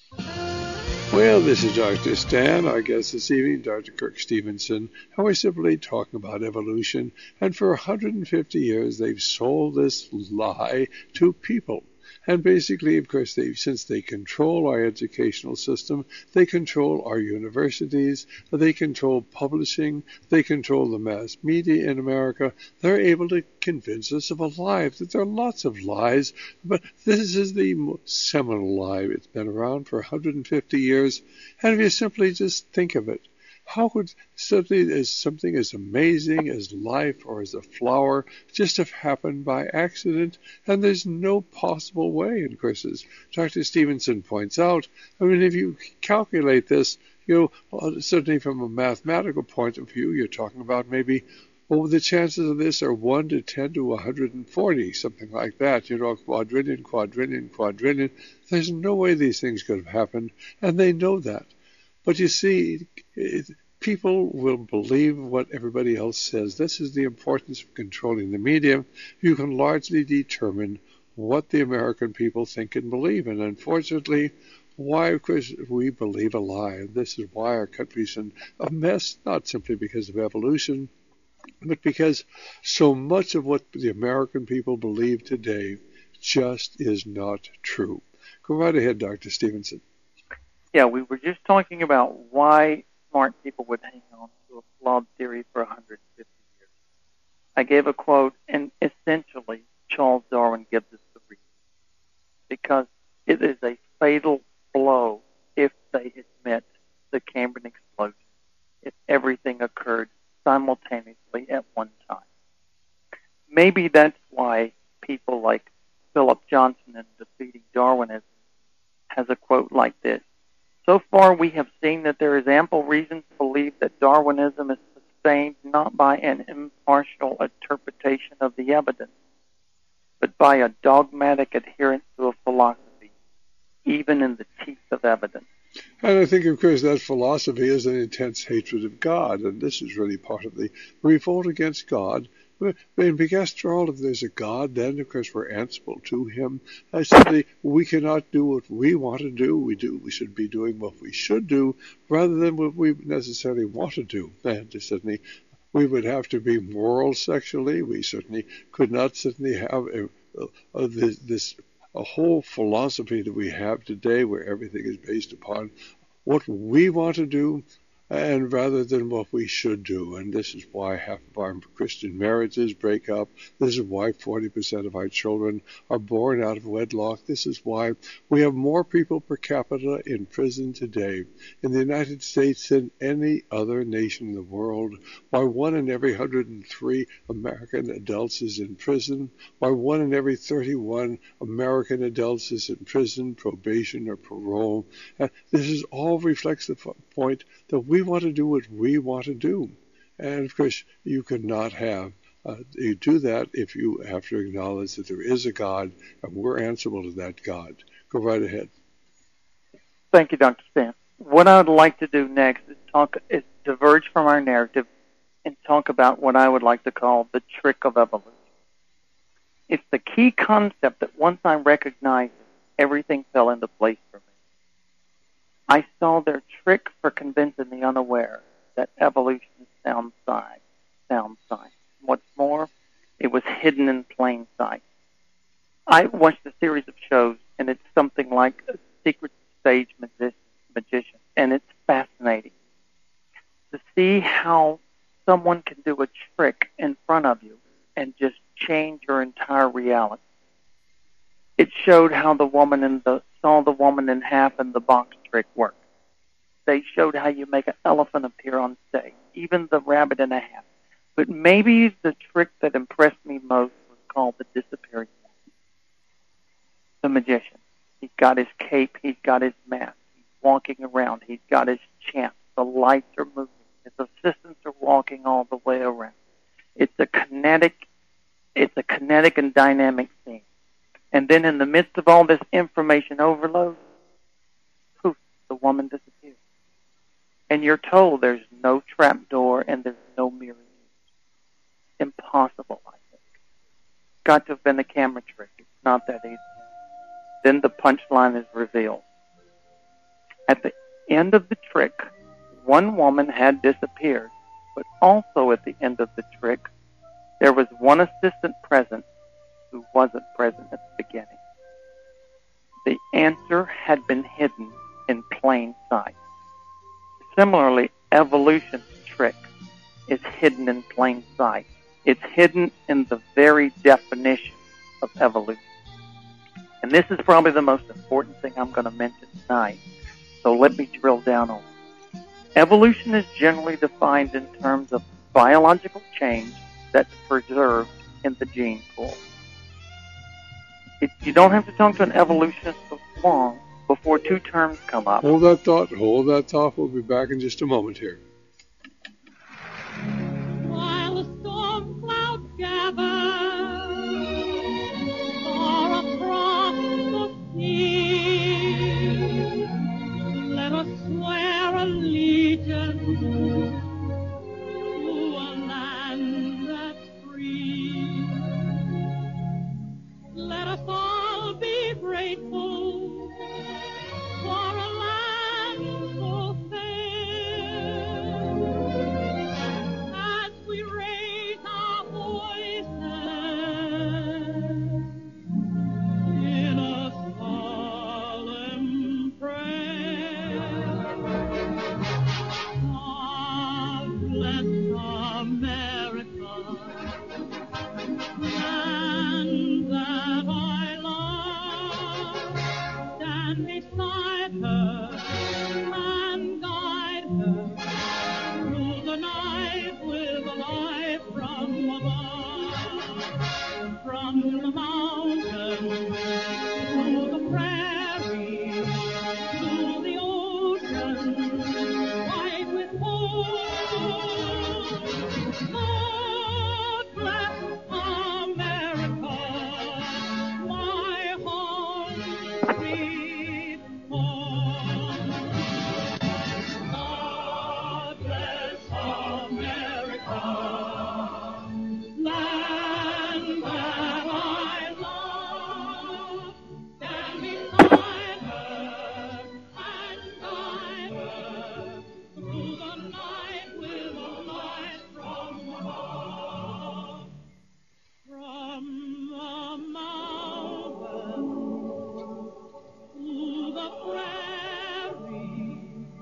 Well, this is Doctor Stan, our guest this evening, Doctor Kirk Stevenson, and we're simply talking about evolution. And for one hundred fifty years, they've sold this lie to people. And basically, of course, they, since they control our educational system, they control our universities, they control publishing, they control the mass media in America, they're able to convince us of a lie. That there are lots of lies, but this is the most seminal lie. It's been around for one hundred fifty years, and if you simply just think of it, how could something as something as amazing as life or as a flower just have happened by accident? And there's no possible way. And of course, as Doctor Stevenson points out, I mean, if you calculate this, you know, well, certainly from a mathematical point of view, you're talking about maybe, well, the chances of this are one to ten to one hundred forty, something like that. You know, quadrillion, quadrillion, quadrillion. There's no way these things could have happened, and they know that. But you see, it, people will believe what everybody else says. This is the importance of controlling the media. You can largely determine what the American people think and believe. And unfortunately, why, of course, we believe a lie. And this is why our country's in a mess, not simply because of evolution, but because so much of what the American people believe today just is not true. Go right ahead, Doctor Stevenson.
Yeah, we were just talking about why smart people would hang on to a flawed theory for one hundred fifty years. I gave a quote, and essentially Charles Darwin gives us the reason. Because it is a fatal blow if they admit the Cambrian explosion, if everything occurred simultaneously at one time. Maybe that's why people like Philip Johnson in Defeating Darwinism has a quote like this. So far, we have seen that there is ample reason to believe that Darwinism is sustained not by an impartial interpretation of the evidence, but by a dogmatic adherence to a philosophy, even in the teeth of evidence.
And I think, of course, that philosophy is an intense hatred of God, and this is really part of the revolt against God. And because after all, if there's a God, then, of course, we're answerable to him. I simply, we cannot do what we want to do. We do. We should be doing what we should do rather than what we necessarily want to do. And certainly, we would have to be moral sexually. We certainly could not certainly have a, a, a, this, this a whole philosophy that we have today where everything is based upon what we want to do, and rather than what we should do. And this is why half of our Christian marriages break up. This is why forty percent of our children are born out of wedlock. This is why we have more people per capita in prison today in the United States than any other nation in the world. Why one in every one hundred three American adults is in prison. Why one in every thirty-one American adults is in prison, probation, or parole. And this is all reflects the point that we want to do what we want to do. And of course, you cannot have, uh, you do that if you have to acknowledge that there is a God and we're answerable to that God. Go right ahead.
Thank you, Doctor Stan. What I would like to do next is talk, is diverge from our narrative and talk about what I would like to call the trick of evolution. It's the key concept that once I recognized it, everything fell into place for me. I saw their trick for convincing the unaware that evolution is sound science. Sound science. What's more, it was hidden in plain sight. I watched a series of shows, and it's something like a secret stage magi- magician, and it's fascinating to see how someone can do a trick in front of you and just change your entire reality. It showed how the woman in the saw the woman in half in the box trick work. They showed how you make an elephant appear on stage, even the rabbit in a hat. But maybe the trick that impressed me most was called the disappearing woman. The magician. He's got his cape, he's got his mask, he's walking around. He's got his chant. The lights are moving. His assistants are walking all the way around. It's a kinetic, it's a kinetic and dynamic scene. And then in the midst of all this information overload, poof, the woman disappears. And you're told there's no trap door and there's no mirror. Impossible, I think. Got to have been a camera trick. It's not that easy. Then the punchline is revealed. At the end of the trick, one woman had disappeared, but also at the end of the trick, there was one assistant present who wasn't present at the beginning. The answer had been hidden in plain sight. Similarly, evolution's trick is hidden in plain sight. It's hidden in the very definition of evolution. And this is probably the most important thing I'm going to mention tonight. So let me drill down on it. Evolution is generally defined in terms of biological change that's preserved in the gene pool. It, you don't have to talk to an evolutionist for long before two terms come up.
Hold that thought. Hold that thought. We'll be back in just a moment here.
While the storm clouds gather far across the sea, let us swear allegiance to a land that's free. Let us all be grateful for a land so fair. As we raise our voices in a solemn prayer, God bless America, land that I love. Stand beside her and guide her through the night with a light from above. From the mountains to the prairie to the ocean, white with gold. Lord bless America, my home sweet home. God bless America, land that I love. Stand beside her and guide her through the night with a light from above. From the mountain to the prairie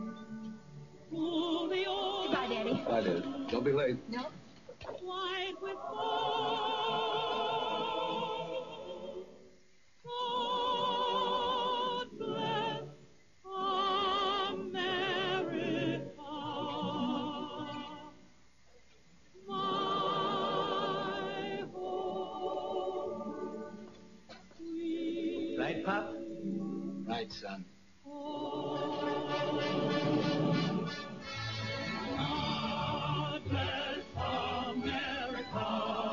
to the ocean. Bye, Daddy.
Bye, Dad. Don't be late.
No. White with gold. God bless America, my home.
Right, Pop? Right, son.
God bless America,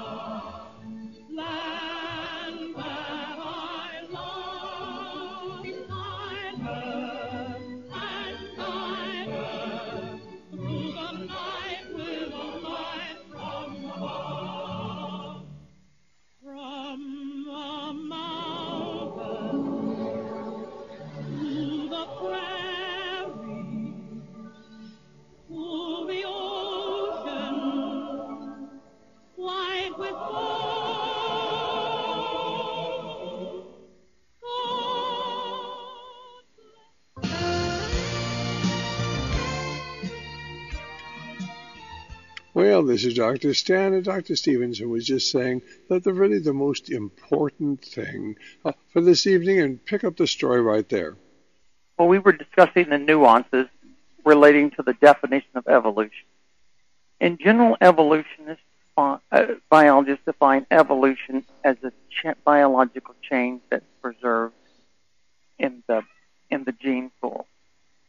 land that I love. Beside her and guide her through the night with a light from above. From the mountain to the prairie to the ocean, white with gold.
Well, this is Doctor Stan, and Doctor Stevenson was just saying that the really the most important thing uh, for this evening, and pick up the story right there.
Well, we were discussing the nuances relating to the definition of evolution. In general, evolutionists, uh, biologists define evolution as a ch- biological change that's preserved in the in the gene pool.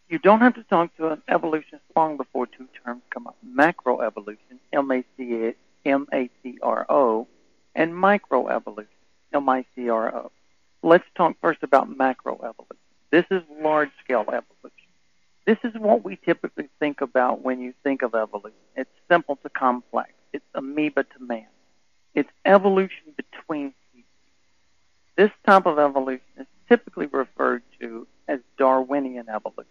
You don't have to talk to an evolutionist long before two terms come up. Macroevolution, M A C R O, and microevolution, M I C R O. Let's talk first about macroevolution. This is large-scale evolution. This is what we typically think about when you think of evolution. It's simple to complex. It's amoeba to man. It's evolution between species. This type of evolution is typically referred to as Darwinian evolution.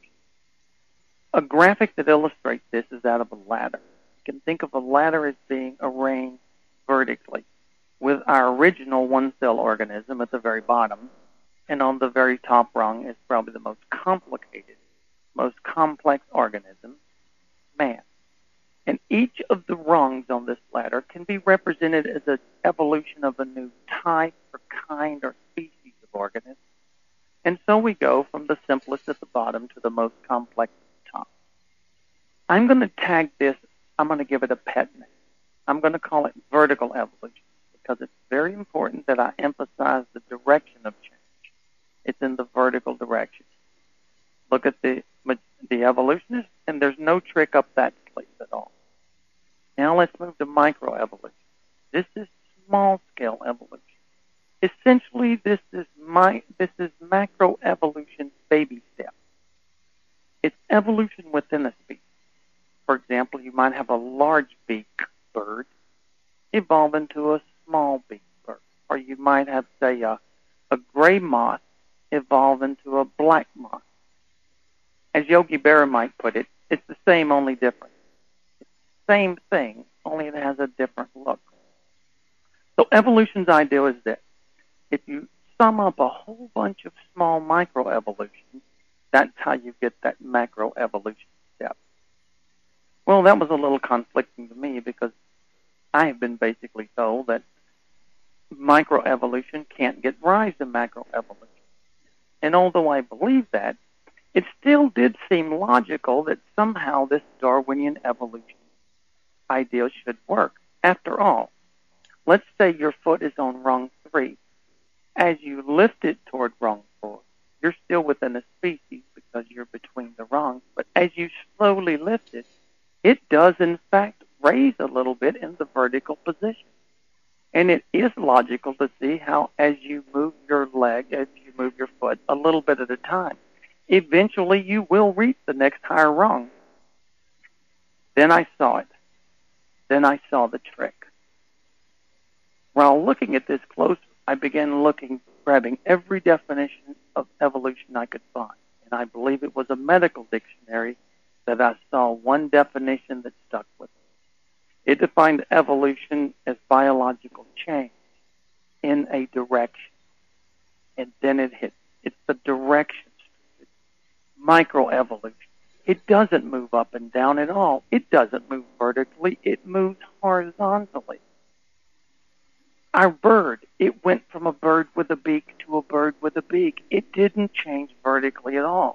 A graphic that illustrates this is that of a ladder. You can think of a ladder as being arranged vertically, with our original one-cell organism at the very bottom, and on the very top rung is probably the most complicated, most complex organism, man. And each of the rungs on this ladder can be represented as an evolution of a new type or kind or species of organism. And so we go from the simplest at the bottom to the most complex at the top. I'm going to tag this, I'm going to give it a pet name. I'm going to call it vertical evolution because it's very important that I emphasize the direction of change. It's in the vertical direction. Look at the, the evolutionist, and there's no trick up that sleeve at all. Now let's move to microevolution. This is small-scale evolution. Essentially, this is my this is macroevolution baby step. It's evolution within a species. For example, you might have a large beak bird evolve into a small beak bird, or you might have, say, a, a gray moth evolve into a black moth. As Yogi Berra might put it, it's the same, only different. It's the same thing, only it has a different look. So evolution's idea is this. If you sum up a whole bunch of small microevolutions, that's how you get that macroevolution step. Well, that was a little conflicting to me because I have been basically told that microevolution can't get rise to macroevolution. And although I believe that, it still did seem logical that somehow this Darwinian evolution idea should work. After all, let's say your foot is on rung three. As you lift it toward rung four, you're still within a species because you're between the rungs. But as you slowly lift it, it does in fact raise a little bit in the vertical position. And it is logical to see how as you move your leg, as you move your foot a little bit at a time, eventually you will reach the next higher rung. Then I saw it. Then I saw the trick. While looking at this closer, I began looking, grabbing every definition of evolution I could find. And I believe it was a medical dictionary that I saw one definition that stuck with me. It defined evolution as biological change in a direction. And then it hit. It's the direction. It's microevolution. It doesn't move up and down at all. It doesn't move vertically. It moves horizontally. Our bird, it went from a bird with a beak to a bird with a beak. It didn't change vertically at all.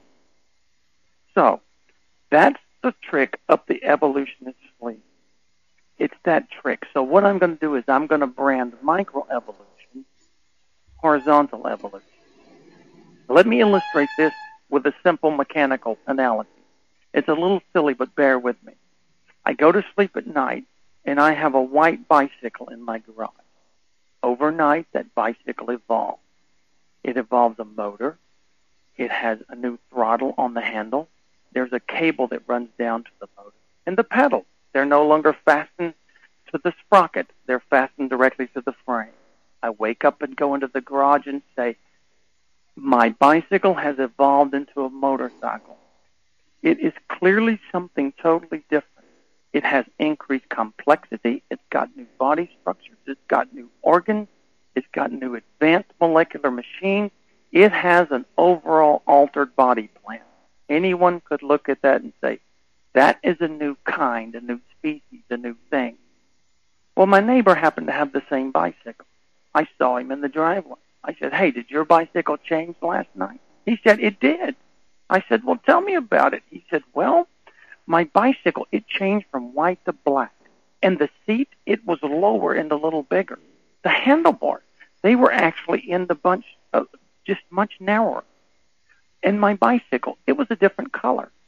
So, that's the trick up the evolutionist sleeve. It's that trick. So what I'm going to do is I'm going to brand microevolution, horizontal evolution. Let me illustrate this with a simple mechanical analogy. It's a little silly, but bear with me. I go to sleep at night, and I have a white bicycle in my garage. Overnight, that bicycle evolves. It evolves a motor. It has a new throttle on the handle. There's a cable that runs down to the motor. And the pedals, they're no longer fastened to the sprocket. They're fastened directly to the frame. I wake up and go into the garage and say, my bicycle has evolved into a motorcycle. It is clearly something totally different. It has increased complexity. It's got new body structures. It's got new organs. It's got new advanced molecular machines. It has an overall altered body plan. Anyone could look at that and say, that is a new kind, a new species, a new thing. Well, my neighbor happened to have the same bicycle. I saw him in the driveway. I said, hey, did your bicycle change last night? He said, it did. I said, well, tell me about it. He said, well, my bicycle, it changed from white to black. And the seat, it was lower and a little bigger. The handlebars, they were actually in the bunch, of just much narrower. And my bicycle, it was a different color.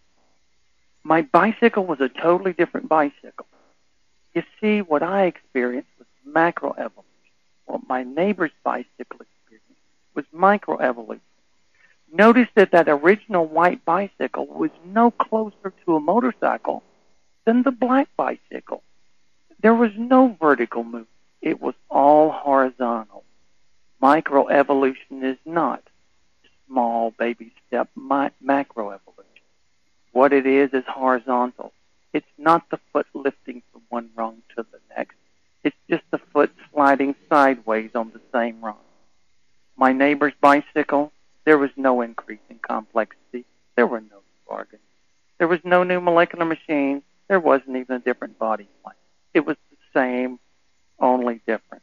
My bicycle was a totally different bicycle. You see, what I experienced was macroevolution. What my neighbor's bicycle experienced was microevolution. Notice that that original white bicycle was no closer to a motorcycle than the black bicycle. There was no vertical movement. It was all horizontal. Microevolution is not small baby step mi- macroevolution. What it is is horizontal. It's not the foot lifting from one rung to the next. It's just the foot sliding sideways on the same rung. My neighbor's bicycle, there was no increase in complexity. There were no bargains. There was no new molecular machines. There wasn't even a different body plan. It was the same, only different.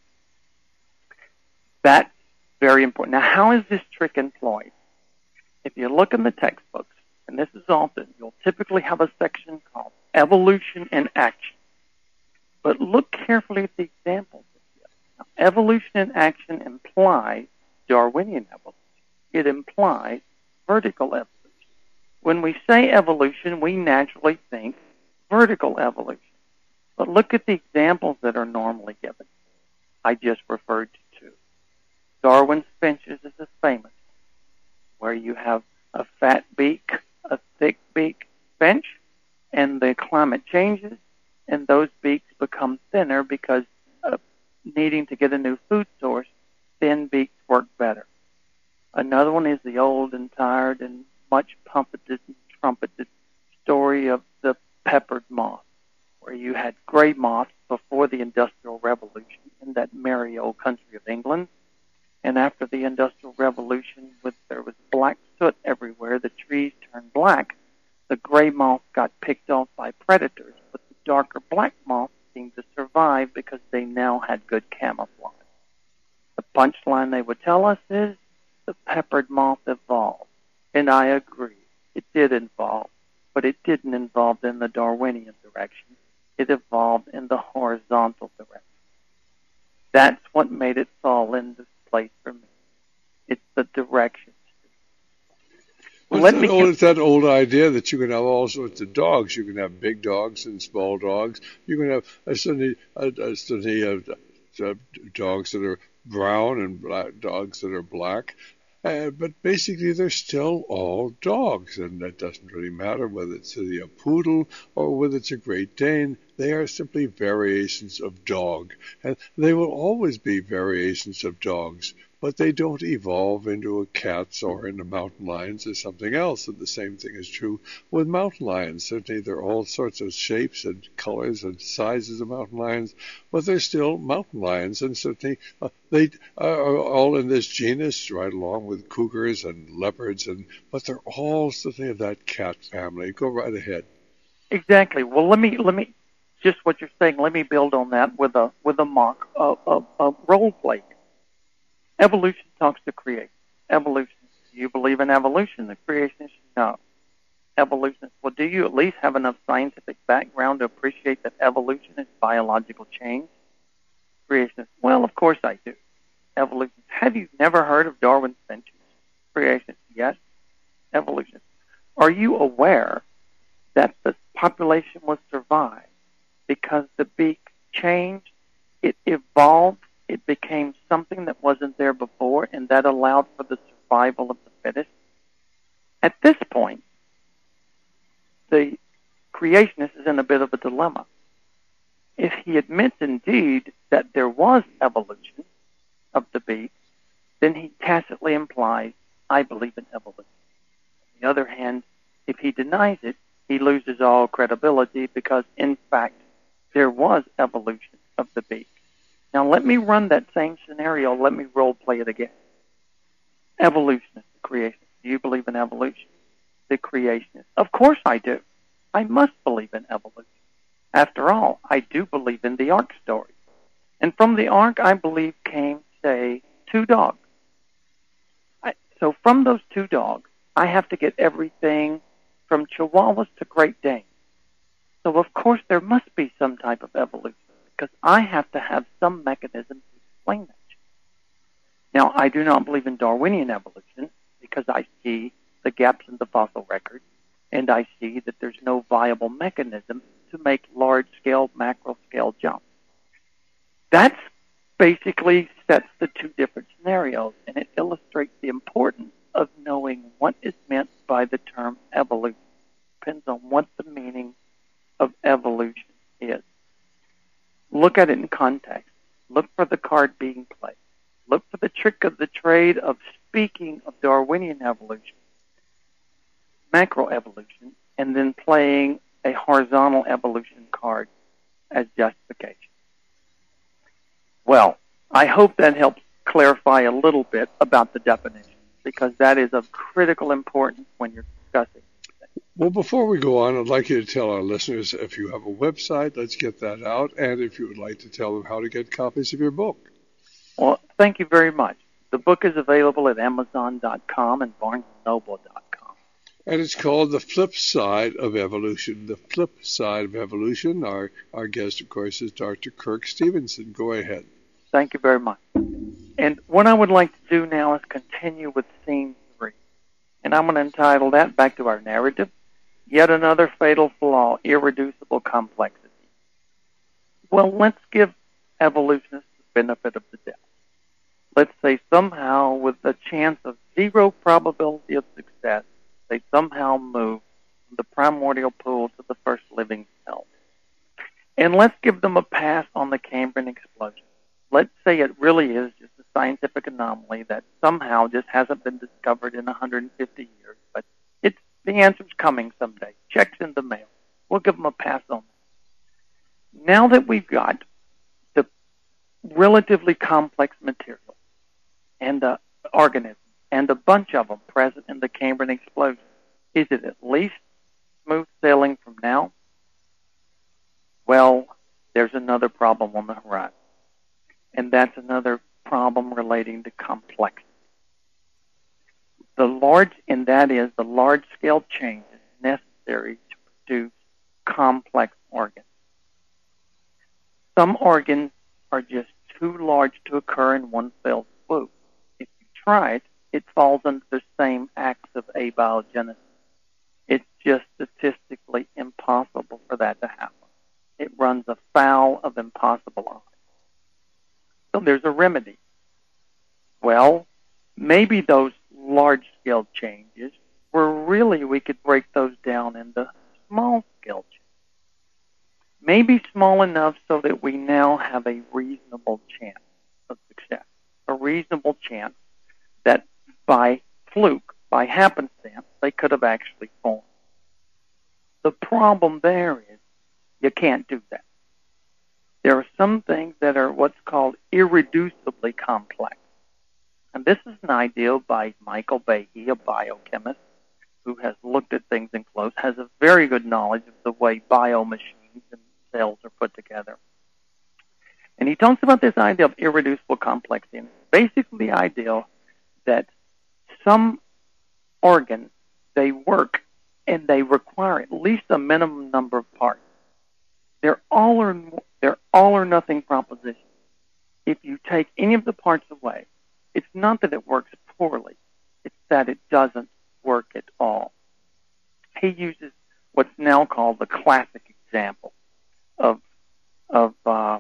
That's very important. Now, how is this trick employed? If you look in the textbooks, and this is often, you'll typically have a section called Evolution in Action. But look carefully at the examples. Now, evolution in action implies Darwinian evolution. It implies vertical evolution. When we say evolution, we naturally think vertical evolution. But look at the examples that are normally given. I just referred to two. Darwin's finches is a famous one, where you have a fat beak, a thick beak finch, and the climate changes, and those beaks become thinner because of needing to get a new food source. Thin beaks work better. Another one is the old and tired and much pumpeted and trumpeted story of the peppered moth, where you had gray moths before the Industrial Revolution in that merry old country of England. And after the Industrial Revolution, with there was black soot everywhere, the trees turned black. The gray moth got picked off by predators, but the darker black moths seemed to survive because they now had good camouflage. The punchline they would tell us is the peppered moth evolved. And I agree, it did evolve, but it didn't evolve in the Darwinian direction. It evolved in the horizontal direction. That's what made it fall into place for me. It's the direction.
Well,
Let
it's,
me
that old, it's that old idea that you can have all sorts of dogs. You can have big dogs and small dogs. You can have a certainly, a, a certainly a, a, dogs that are brown and black dogs that are black. Uh, but basically, they're still all dogs, and it doesn't really matter whether it's a, a poodle or whether it's a Great Dane. They are simply variations of dog, and they will always be variations of dogs, but they don't evolve into a cats or into mountain lions or something else. And the same thing is true with mountain lions. Certainly, there are all sorts of shapes and colors and sizes of mountain lions, but they're still mountain lions, and certainly uh, they are all in this genus, right along with cougars and leopards, and but they're all certainly of that cat family. Go right ahead.
Exactly. Well, let me let me just what you're saying. Let me build on that with a with a mock a, a, a role play. Evolution talks to creation. Evolution. Do you believe in evolution? The creationists, no. Evolution. Well, do you at least have enough scientific background to appreciate that evolution is biological change? Creationists. Well, of course I do. Evolution. Have you never heard of Darwin's finches? Creationists. Yes. Evolution. Are you aware that the population was survived because the beak changed? It evolved. It became something that wasn't there before, and that allowed for the survival of the fittest. At this point, the creationist is in a bit of a dilemma. If he admits indeed that there was evolution of the beak, then he tacitly implies, I believe in evolution. On the other hand, if he denies it, he loses all credibility because, in fact, there was evolution of the beak. Now, let me run that same scenario. Let me role play it again. Evolutionist, the creationist. Do you believe in evolution? The creationist. Of course I do. I must believe in evolution. After all, I do believe in the Ark story. And from the Ark, I believe, came, say, two dogs. I, so from those two dogs, I have to get everything from Chihuahuas to Great Danes. So, of course, there must be some type of evolution, because I have to have some mechanism to explain that. Now, I do not believe in Darwinian evolution because I see the gaps in the fossil record, and I see that there's no viable mechanism to make large-scale, macro-scale jumps. That's basically sets the two different scenarios, and it illustrates the importance of knowing what is meant by the term evolution. Depends on what the meaning of evolution is. Look at it in context. Look for the card being played. Look for the trick of the trade of speaking of Darwinian evolution, macroevolution, and then playing a horizontal evolution card as justification. Well, I hope that helps clarify a little bit about the definition, because that is of critical importance when you're discussing.
Well, before we go on, I'd like you to tell our listeners if you have a website, let's get that out, and if you would like to tell them how to get copies of your book.
Well, thank you very much. The book is available at Amazon dot com and Barnes and Noble dot com.
And it's called The Flip Side of Evolution. The Flip Side of Evolution. Our, our guest, of course, is Doctor Kirk Stevenson. Go ahead.
Thank you very much. And what I would like to do now is continue with scene three. And I'm going to entitle that, back to our narrative, Yet Another Fatal Flaw, Irreducible Complexity. Well, let's give evolutionists the benefit of the doubt. Let's say somehow, with a chance of zero probability of success, they somehow move from the primordial pool to the first living cell. And let's give them a pass on the Cambrian explosion. Let's say it really is just a scientific anomaly that somehow just hasn't been discovered in one hundred fifty years, but it's, the answer's coming someday. Checks in the mail. We'll give them a pass on that. Now that we've got the relatively complex material and the organisms and a bunch of them present in the Cambrian explosion, is it at least smooth sailing from now? Well, there's another problem on the horizon. And that's another problem relating to complexity. The large, and that is the large-scale changes necessary to produce complex organs. Some organs are just too large to occur in one fell swoop. If you try it, it falls under the same acts of abiogenesis. It's just statistically impossible for that to happen. It runs afoul of impossible odds. So there's a remedy. Well, maybe those large-scale changes were really, we could break those down into small-scale changes. Maybe small enough so that we now have a reasonable chance of success. A reasonable chance that by fluke, by happenstance, they could have actually formed. The problem there is you can't do that. There are some things that are what's called irreducibly complex. And this is an idea by Michael Behe, a biochemist who has looked at things in close, has a very good knowledge of the way biomachines and cells are put together. And he talks about this idea of irreducible complexity. And basically the idea that some organs, they work and they require at least a minimum number of parts. They're all or they're all or nothing propositions. If you take any of the parts away, it's not that it works poorly, it's that it doesn't work at all. He uses what's now called the classic example of of uh,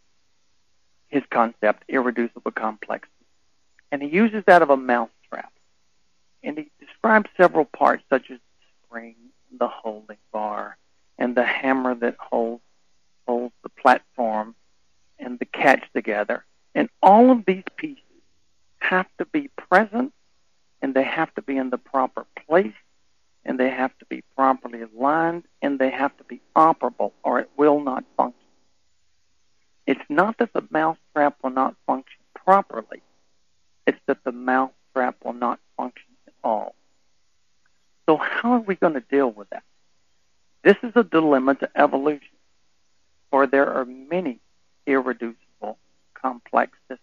his concept, irreducible complexity. And he uses that of a mousetrap. And he describes several parts, such as the spring, the holding bar, and the hammer that holds holds the platform and the catch together. And all of these pieces have to be present, and they have to be in the proper place, and they have to be properly aligned, and they have to be operable, or it will not function. It's not that the mousetrap will not function properly. It's that the mousetrap will not function at all. So how are we going to deal with that? This is a dilemma to evolution, for there are many irreducible, complex systems.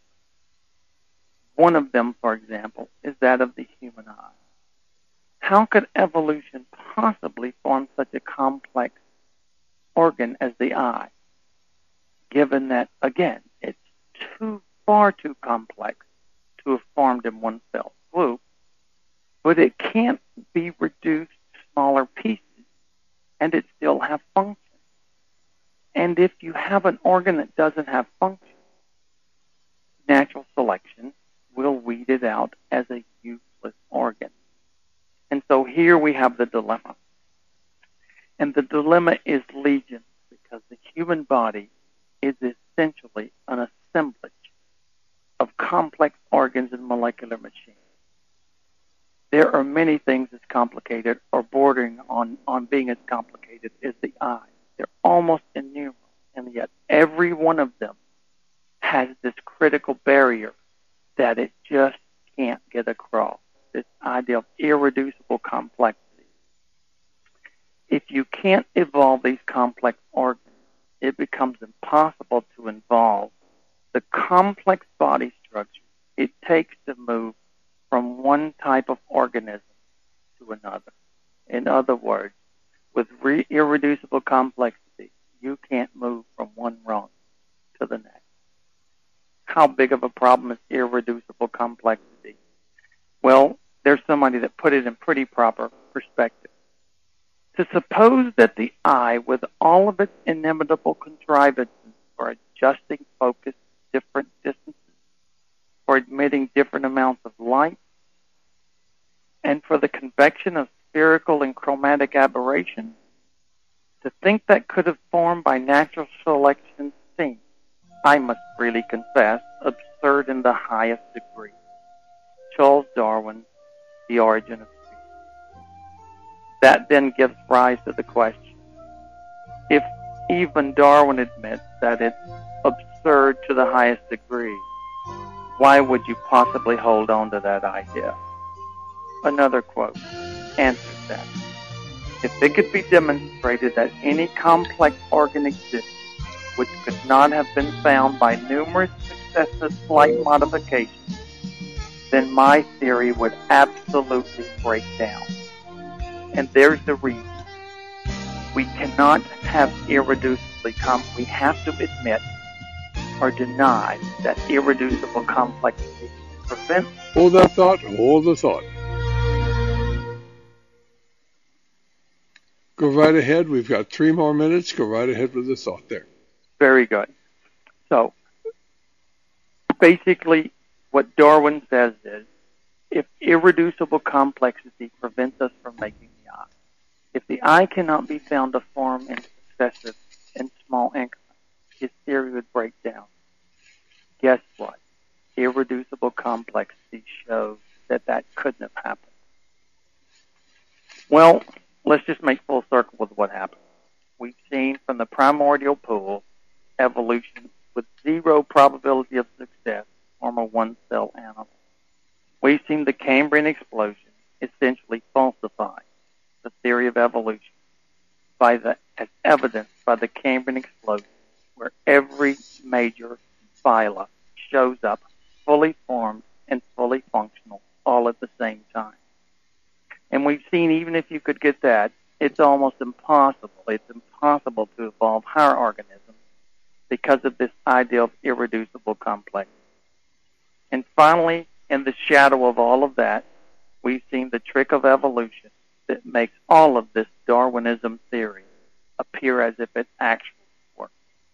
One of them, for example, is that of the human eye. How could evolution possibly form such a complex organ as the eye, given that, again, it's too far too complex to have formed in one fell swoop, but it can't be reduced smaller pieces, and it still have function. And if you have an organ that doesn't have function, natural selection will weed it out as a useless organ. And so here we have the dilemma. And the dilemma is legion, because the human body is essentially an assemblage of complex organs and molecular machines. There are many things as complicated or bordering on, on being as complicated as the eye. They're almost innumerable, and yet every one of them has this critical barrier that it just can't get across, this idea of irreducible complexity. If you can't evolve these complex organs, it becomes impossible to involve the complex body structure it takes to move from one type of organism to another. In other words, with re- irreducible complexity, you can't move from one rung to the next. How big of a problem is irreducible complexity? Well, there's somebody that put it in pretty proper perspective. To suppose that the eye, with all of its inimitable contrivances for adjusting focus to different distances, for admitting different amounts of light, and for the convection of spherical and chromatic aberration, to think that could have formed by natural selection seems, I must freely confess, absurd in the highest degree. Charles Darwin, The Origin of Species. That then gives rise to the question, if even Darwin admits that it's absurd to the highest degree, why would you possibly hold on to that idea? Another quote answers that. If it could be demonstrated that any complex organ existed which could not have been found by numerous successive slight modifications, then my theory would absolutely break down. And there's the reason. We cannot have irreducibly com- we have to admit or deny that irreducible complexity prevents.
Hold that thought, hold the thought. Go right ahead. We've got three more minutes. Go right ahead with the thought there.
Very good. So, basically, what Darwin says is, if irreducible complexity prevents us from making the eye, if the eye cannot be found to form in successive and small increments, his theory would break down. Guess what? Irreducible complexity shows that that couldn't have happened. Well, let's just make full circle with what happened. We've seen from the primordial pool evolution with zero probability of success form a one-cell animal. We've seen the Cambrian explosion essentially falsify the theory of evolution by the, as evidenced by the Cambrian explosion, where every major phyla shows up fully formed and fully functional all at the same time. And we've seen, even if you could get that, it's almost impossible. It's impossible to evolve higher organisms because of this idea of irreducible complexity. And finally, in the shadow of all of that, we've seen the trick of evolution that makes all of this Darwinism theory appear as if it actually works.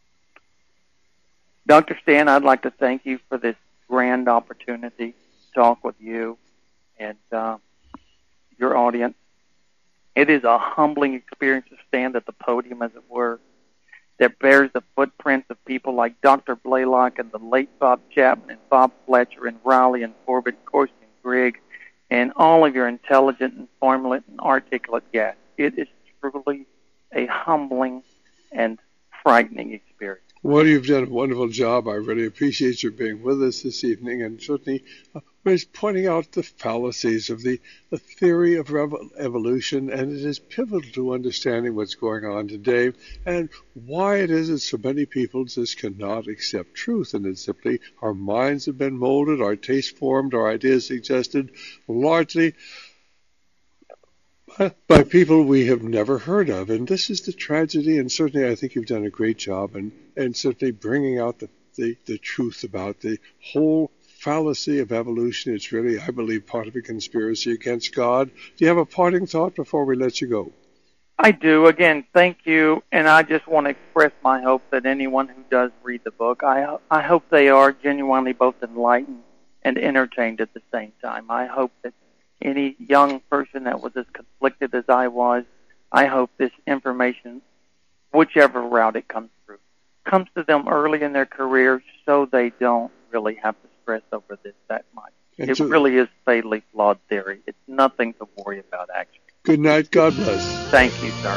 Doctor Stan, I'd like to thank you for this grand opportunity to talk with you and uh, your audience. It is a humbling experience to stand at the podium, as it were, that bears the footprints of people like Doctor Blaylock and the late Bob Chapman and Bob Fletcher and Rowley and Corbett, Corson, Grigg, and all of your intelligent, informative, and articulate guests. It is truly a humbling and frightening experience.
Well, you've done a wonderful job. I really appreciate your being with us this evening, and certainly uh, pointing out the fallacies of the, the theory of revo- evolution, and it is pivotal to understanding what's going on today and why it is that so many people just cannot accept truth. And it's simply our minds have been molded, our tastes formed, our ideas suggested largely by people we have never heard of. And this is the tragedy, and certainly I think you've done a great job and, and certainly bringing out the, the, the truth about the whole fallacy of evolution. It's really, I believe, part of a conspiracy against God. Do you have a parting thought before we let you go?
I do. Again, thank you, and I just want to express my hope that anyone who does read the book, I I hope they are genuinely both enlightened and entertained at the same time. I hope that any young person that was as conflicted as I was, I hope this information, whichever route it comes through, comes to them early in their career so they don't really have to stress over this that much.
And
it
so,
really is fatally flawed theory. It's nothing to worry about, actually.
Good night. God bless.
Thank you, sir.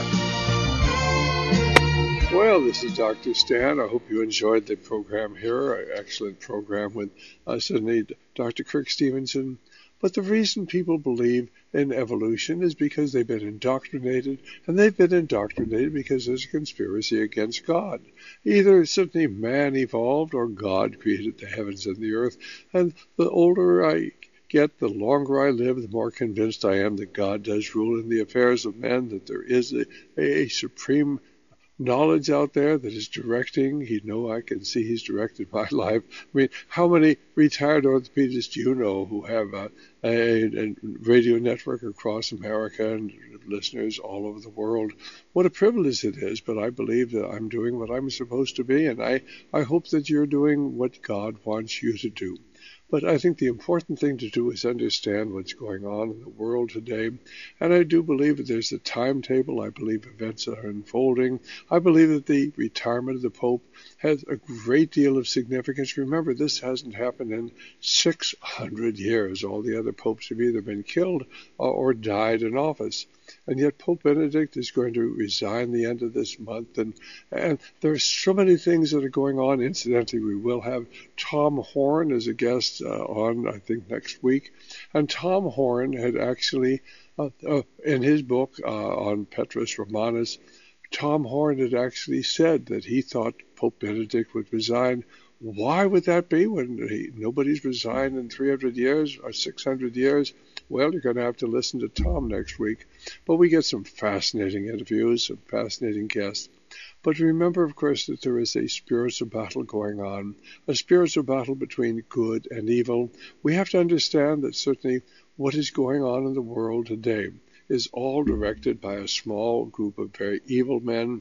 Well, this is Doctor Stan. I hope you enjoyed the program here. An excellent program with uh, certainly Doctor Kirk Stevenson. But the reason people believe in evolution is because they've been indoctrinated, and they've been indoctrinated because there's a conspiracy against God. Either certainly man evolved or God created the heavens and the earth. And the older I get, the longer I live, the more convinced I am that God does rule in the affairs of men, that there is a, a supreme knowledge out there that is directing. You know, I can see he's directed my life. I mean, how many retired orthopedists do you know who have a, a, a radio network across America and listeners all over the world? What a privilege it is, but I believe that I'm doing what I'm supposed to be, and I, I hope that you're doing what God wants you to do. But I think the important thing to do is understand what's going on in the world today. And I do believe that there's a timetable. I believe events are unfolding. I believe that the retirement of the Pope has a great deal of significance. Remember, this hasn't happened in six hundred years. All the other popes have either been killed or died in office. And yet Pope Benedict is going to resign the end of this month. And, and there are so many things that are going on. Incidentally, we will have Tom Horn as a guest uh, on, I think, next week. And Tom Horn had actually, uh, uh, in his book uh, on Petrus Romanus, Tom Horn had actually said that he thought Pope Benedict would resign. Why would that be when he, nobody's resigned in three hundred years or six hundred years? Well, you're going to have to listen to Tom next week. But we get some fascinating interviews, some fascinating guests. But remember, of course, that there is a spiritual battle going on, a spiritual battle between good and evil. We have to understand that certainly what is going on in the world today is all directed by a small group of very evil men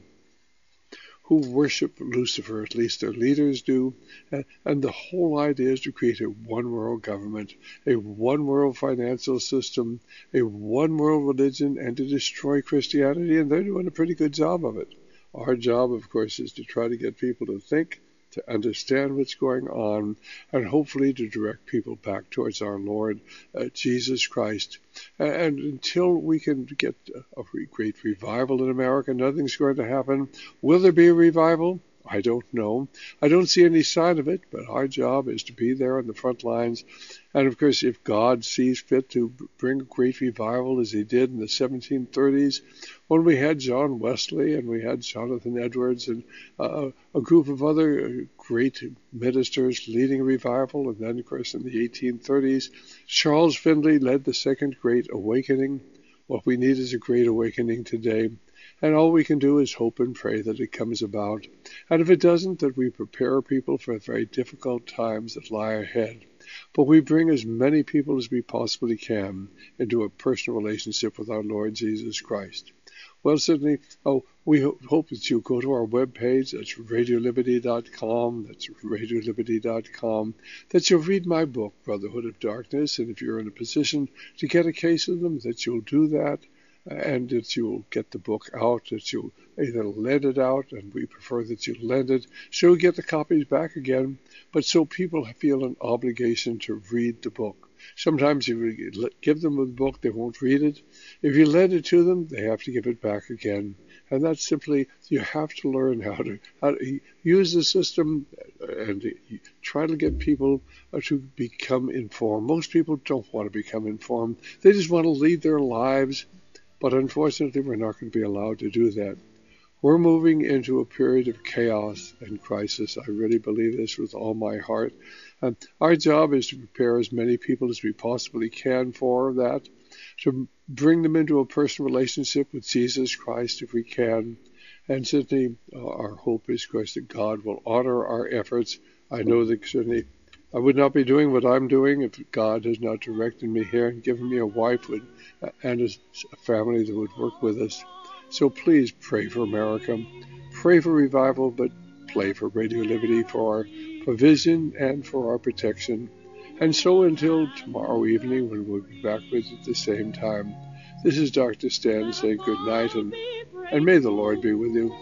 who worship Lucifer, at least their leaders do, and, and the whole idea is to create a one-world government, a one-world financial system, a one-world religion, and to destroy Christianity, and they're doing a pretty good job of it. Our job, of course, is to try to get people to think, to understand what's going on, and hopefully to direct people back towards our Lord uh, Jesus Christ. And until we can get a great revival in America, nothing's going to happen. Will there be a revival? I don't know. I don't see any sign of it, but our job is to be there on the front lines. And of course, if God sees fit to bring a great revival as he did in the seventeen thirties, when we had John Wesley and we had Jonathan Edwards and uh, a group of other great ministers leading a revival, and then, of course, in the eighteen thirties, Charles Finley led the Second Great Awakening. What we need is a great awakening today. And all we can do is hope and pray that it comes about. And if it doesn't, that we prepare people for very difficult times that lie ahead. But we bring as many people as we possibly can into a personal relationship with our Lord Jesus Christ. Well, certainly, oh, we ho- hope that you go to our webpage. That's radio liberty dot com. That's radio liberty dot com. That you'll read my book, Brotherhood of Darkness. And if you're in a position to get a case of them, that you'll do that. And that you'll get the book out, that you'll either lend it out, and we prefer that you lend it, so we get the copies back again, but so people feel an obligation to read the book. Sometimes if you give them a book, they won't read it. If you lend it to them, they have to give it back again. And that's simply, you have to learn how to, how to use the system and try to get people to become informed. Most people don't want to become informed. They just want to lead their lives. But unfortunately, we're not going to be allowed to do that. We're moving into a period of chaos and crisis. I really believe this with all my heart. And our job is to prepare as many people as we possibly can for that, to bring them into a personal relationship with Jesus Christ if we can. And certainly, uh, our hope is, of course, that God will honor our efforts. I know that certainly I would not be doing what I'm doing if God has not directed me here and given me a wife with, and a family that would work with us. So please pray for America, pray for revival, but pray for Radio Liberty, for our provision and for our protection. And so until tomorrow evening, when we'll be back with you at the same time, this is Doctor Stan saying good night, and, and may the Lord be with you.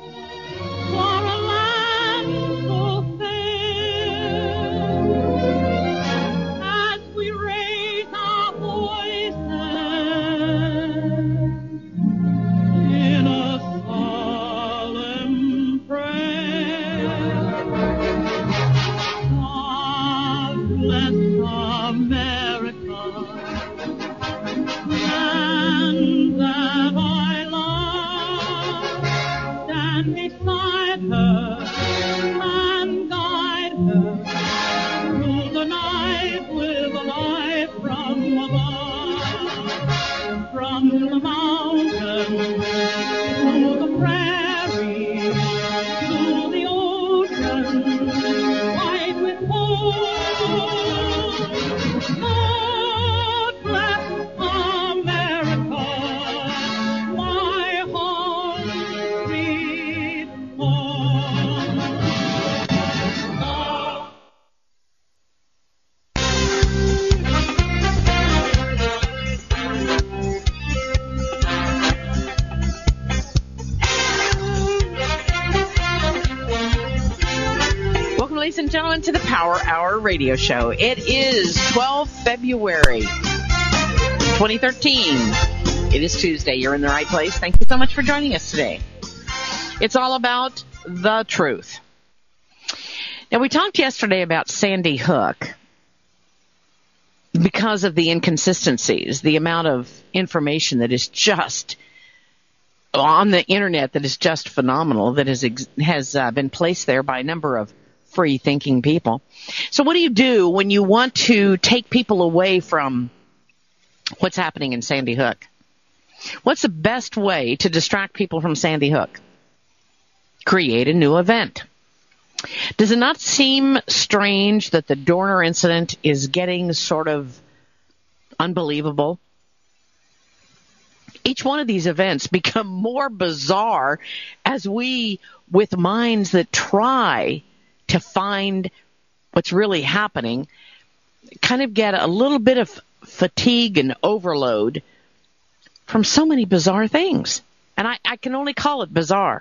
To the Power Hour radio show. It is the twelfth of February, twenty thirteen. It is Tuesday. You're in the right place. Thank you so much for joining us today. It's all about the truth. Now, we talked yesterday about Sandy Hook because of the inconsistencies, the amount of information that is just on the internet that is just phenomenal, that has, has uh, been placed there by a number of free-thinking people. So what do you do when you want to take people away from what's happening in Sandy Hook? What's the best way to distract people from Sandy Hook? Create a new event. Does it not seem strange that the Dorner incident is getting sort of unbelievable? Each one of these events become more bizarre as we, with minds that try to find what's really happening, kind of get a little bit of fatigue and overload from so many bizarre things. And I, I can only call it bizarre.